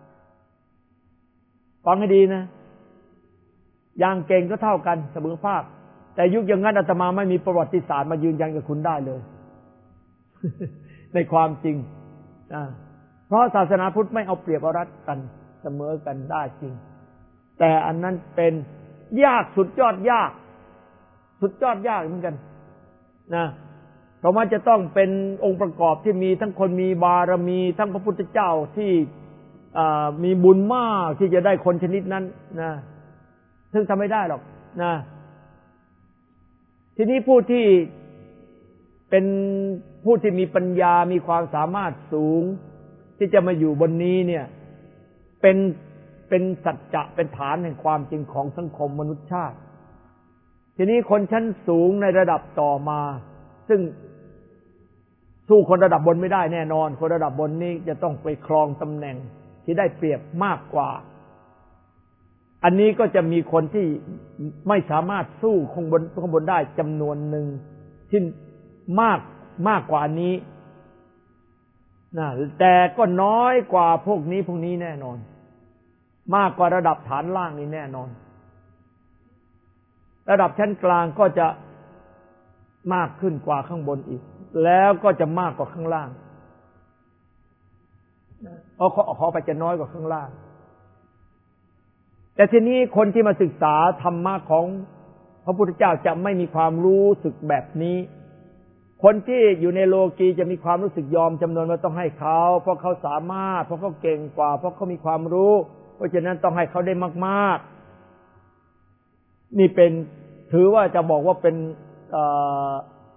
ฟังให้ดีนะอย่างเก่งก็เท่ากันเสมอภาคแต่ยุคอย่างนั้นอาตมาไม่มีประวัติศาสตร์มายืนยันกับคุณได้เลย ในความจริงเพราะศาสนาพุทธไม่เอาเปรียบเอารัดกันเสมอกันได้จริงแต่อันนั้นเป็นยากสุดยอดยากสุดยอดยากเหมือนกันนะเพราะมันจะต้องเป็นองค์ประกอบที่มีทั้งคนมีบารมีทั้งพระพุทธเจ้าที่มีบุญมากที่จะได้คนชนิดนั้นนะซึ่งทำไม่ได้หรอกนะทีนี้ผู้ที่เป็นผู้ที่มีปัญญามีความสามารถสูงที่จะมาอยู่บนนี้เนี่ยเป็นเป็นสัจจะเป็นฐานแห่งความจริงของสังคมมนุษยชาติทีนี้คนชั้นสูงในระดับต่อมาซึ่งสู้คนระดับบนไม่ได้แน่นอนคนระดับบนนี้จะต้องไปครองตำแหน่งที่ได้เปรียบมากกว่าอันนี้ก็จะมีคนที่ไม่สามารถสู้ข้างบนข้างบนได้จำนวนหนึ่งที่มากมากกว่านี้นะแต่ก็น้อยกว่าพวกนี้พวกนี้แน่นอนมากกว่าระดับฐานล่างนี่แน่นอนระดับชั้นกลางก็จะมากขึ้นกว่าข้างบนอีกแล้วก็จะมากกว่าข้างล่างเอาขอขอไปจะน้อยกว่าข้างล่างแต่ทีนี้คนที่มาศึกษาธรรมะของพระพุทธเจ้าจะไม่มีความรู้สึกแบบนี้คนที่อยู่ในโลกีจะมีความรู้สึกยอมจำนวนว่าต้องให้เขาเพราะเขาสามารถเพราะเขาเก่งกว่าเพราะเขามีความรู้เพราะฉะนั้นต้องให้เขาได้มากๆนี่เป็นถือว่าจะบอกว่าเป็น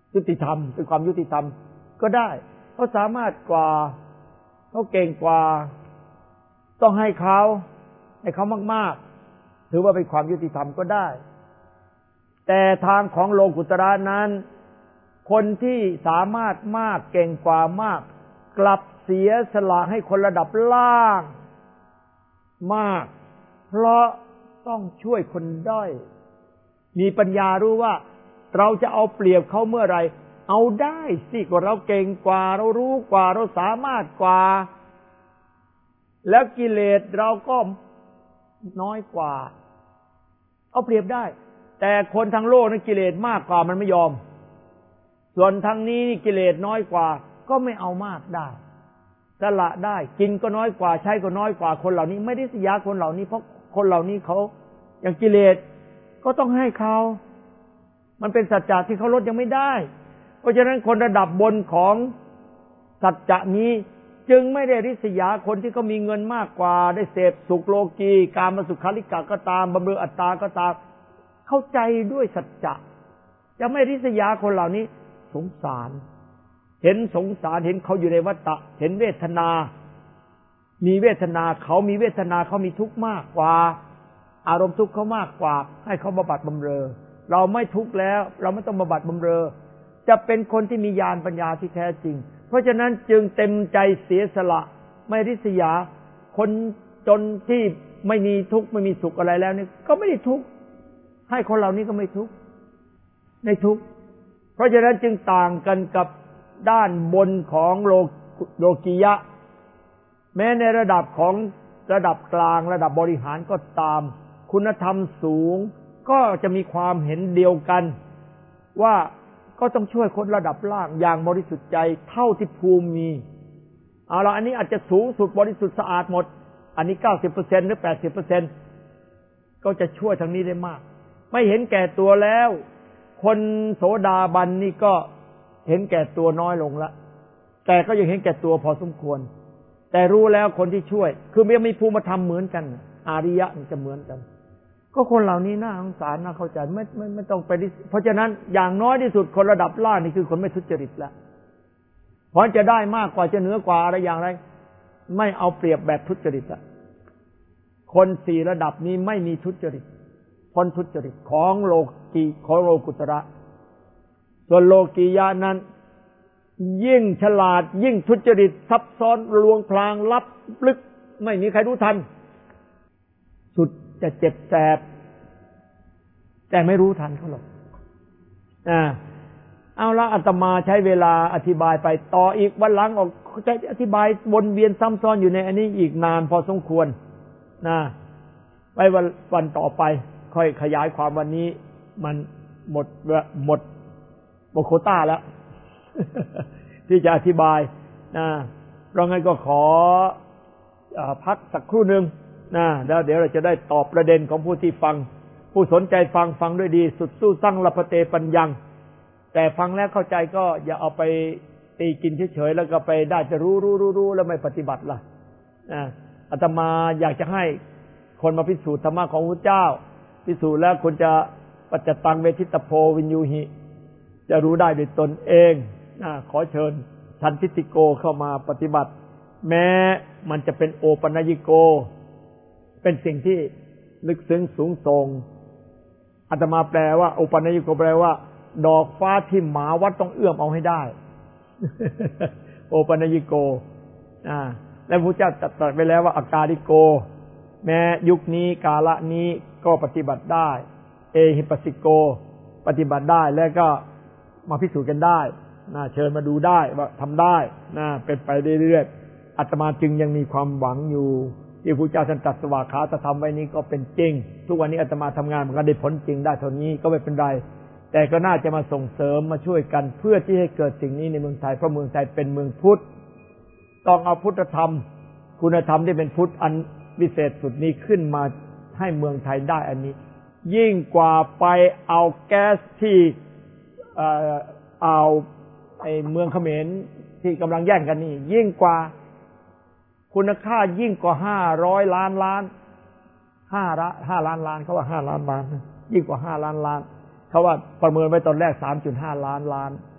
ยุติธรรมเป็นความยุติธรรมก็ได้เขาสามารถกว่าเขาเก่งกว่าต้องให้เขาให้เขามากๆถือว่าเป็นความยุติธรรมก็ได้แต่ทางของโลกุตระนั้นคนที่สามารถมากเก่งกว่ามากกลับเสียสละให้คนระดับล่างมากเพราะต้องช่วยคนด้อยมีปัญญารู้ว่าเราจะเอาเปรียบเขาเมื่อไรเอาได้สิกว่าเราเก่งกว่าเรารู้กว่าเราสามารถกว่าแล้วกิเลสเราก็น้อยกว่าเอาเปรียบได้แต่คนทางโลกนั้นกิเลสมากกว่ามันไม่ยอมส่วนทางนี้กิเลสน้อยกว่าก็ไม่เอามากได้สละได้กินก็น้อยกว่าใช้ก็น้อยกว่าคนเหล่านี้ไม่ได้ริษยาคนเหล่านี้เพราะคนเหล่านี้เขาอย่างกิเลสก็ต้องให้เขามันเป็นสัจจะที่เขาลดยังไม่ได้เพราะฉะนั้นคนระดับบนของสัจจะนี้จึงไม่ได้ริษยาคนที่เขามีเงินมากกว่าได้เสพสุขโลกีกามสุขาริกะก็ตามบำเรออัตตาก็ตามเข้าใจด้วยสัจจะจะไม่ริษยาคนเหล่านี้สงสารเห็นสงสารเห็นเขาอยู่ในวัฏฏะเห็นเวทนามีเวทนาเขามีเวทนาเขามีทุกข์มากกว่าอารมณ์ทุกข์เขามากกว่าให้เขาบำบัดบำเรอเราไม่ทุกข์แล้วเราไม่ต้องบำบัดบำเรอจะเป็นคนที่มีญาณปัญญาที่แท้จริงเพราะฉะนั้นจึงเต็มใจเสียสละไม่ริษยาคนจนที่ไม่มีทุกข์ไม่มีสุขอะไรแล้วนี่ก็ไม่ได้ทุกข์ให้คนเหล่านี้ก็ไม่ทุกข์ในทุกข์เพราะฉะนั้นจึงต่างกันกับด้านบนของโลโลกียะแม้ในระดับของระดับกลางระดับบริหารก็ตามคุณธรรมสูงก็จะมีความเห็นเดียวกันว่าก็ต้องช่วยคนระดับล่างอย่างบริสุทธิ์ใจเท่าที่ภูมิมีเอาล่ะอันนี้อาจจะสูงสุดบริสุทธิ์สะอาดหมดอันนี้ เก้าสิบเปอร์เซ็นต์ หรือ แปดสิบเปอร์เซ็นต์ ก็จะช่วยทางนี้ได้มากไม่เห็นแก่ตัวแล้วคนโสดาบันนี่ก็เห็นแก่ตัวน้อยลงละแต่ก็ยังเห็นแก่ตัวพอสมควรแต่รู้แล้วคนที่ช่วยคือไม่มีภูมิธรรมเหมือนกันอาริยะมันจะเหมือนกันก็คนเหล่านี้น่าสงสารน่าเข้าใจไม่ไม่ไม่ต้องไปเพราะฉะนั้นอย่างน้อยที่สุดคนระดับล่างนี่คือคนไม่ทุจริตแล้วเพราะจะได้มากกว่าจะเหนือกว่าอะไรอย่างไรไม่เอาเปรียบแบบทุจริตละคนสี่ระดับนี้ไม่มีทุจริตพ้นทุจริตของโลกีของโลกุตระส่วนโลกียะนั้นยิ่งฉลาดยิ่งทุจริตซับซ้อนลวงพลางลับลึกไม่มีใครรู้ทันสุดจะเจ็บแสบแต่ไม่รู้ทันเขาหรอกอ่าเอาละอาตมาใช้เวลาอธิบายไปต่ออีกวันหลังออกจะอธิบายวนเวียนซ้ำซ้อนอยู่ในอันนี้อีกนานพอสมควรนะไว้วันวันต่อไปค่อยขยายความวันนี้มันหมดหมดหมดโควต้าแล้ว ที่จะอธิบายนะเพราะงั้นก็ขอพักสักครู่หนึ่งนะแล้วเดี๋ยวเราจะได้ตอบประเด็นของผู้ที่ฟังผู้สนใจฟังฟังด้วยดีสุดสู้สั่งละพเตปัญญังแต่ฟังแล้วเข้าใจก็อย่าเอาไปตีกินเฉยๆแล้วก็ไปได้จะรู้รู้รู้รู้แล้วไม่ปฏิบัติล่ะนะอาตมาอยากจะให้คนมาพิสูจน์ธรรมะของพระเจ้าพิสูจน์แล้วคุณจะปัจจตังเวทิตโพวินยูหิจะรู้ได้ด้วยตนเองนะขอเชิญทันทิติโกเข้ามาปฏิบัติแม้มันจะเป็นโอปัญญิโกเป็นสิ่งที่ลึกซึ้งสูงส่งอาตมาแปลว่าโอปัญญิโกแปลว่าดอกฟ้าที่หมาวัดต้องเอื้อมเอาให้ได้ โอปัญญิโกอ่าและพระเจ้าตรัสไปแล้วว่าอากาลิโกแม้ยุคนี้กาละนี้ก็ปฏิบัติได้เอหิปัสสิโกปฏิบัติได้แล้วก็มาพิสูจน์กันได้นะเชิญมาดูได้ว่าทำได้นะเป็นไปเรื่อยๆอาตมาจึงยังมีความหวังอยู่ที่พระเจ้าท่านตรัสสวากขาตธรรมไว้นี้ก็เป็นจริงทุกวันนี้อาตมาทำงานมันก็ได้ผลจริงได้เท่านี้ก็ไม่เป็นไรแต่ก็น่าจะมาส่งเสริมมาช่วยกันเพื่อที่ให้เกิดสิ่งนี้ในเมืองไทยเพราะเมืองไทยเป็นเมืองพุทธต้องเอาพุทธธรรมคุณธรรมที่เป็นพุทธอันวิเศษสุดนี้ขึ้นมาให้เมืองไทยได้อันนี้ยิ่งกว่าไปเอาแก๊สที่เอ่อเอาไอ้เมืองเขมรที่กำลังแย่งกันนี่ยิ่งกว่าคุณค่ายิ่งกว่าห้าร้อยล้านล้านห้าละห้าล้านล้านเขาว่าห้าล้านล้านยิ่งกว่าห้าล้านล้านเขาว่าประเมินไว้ตอนแรก สามจุดห้าล้านล้าน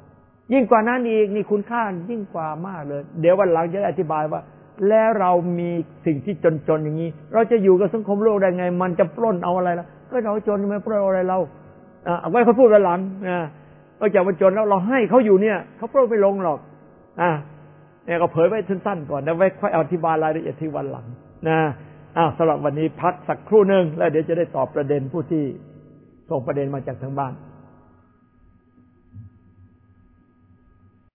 ยิ่งกว่านั้นอีกนี่คุณค่ายิ่งกว่ามากเลยเดี๋ยววันหลังจะอธิบายว่าแล้วเรามีสิ่งที่จนๆอย่างนี้เราจะอยู่กับสังคมโลกได้ไงมันจะปล้นเอาอะไรล่ะก็เราจนไม่ปล้นอะไรเราอ่าเอาไว้เขาพูดวันหลังนะนอกจากว่าจนแล้วเราให้เขาอยู่เนี่ยเขาปล้นไม่ลงหรอกอ่าเนี่ยก็เผยไว้สั้นๆก่อนแล้วไว้ค่อยอธิบายรายละเอียดที่วันหลังนะอ้าวสำหรับวันนี้พักสักครู่นึงแล้วเดี๋ยวจะได้ตอบประเด็นผู้ที่ส่งประเด็นมาจากทางบ้าน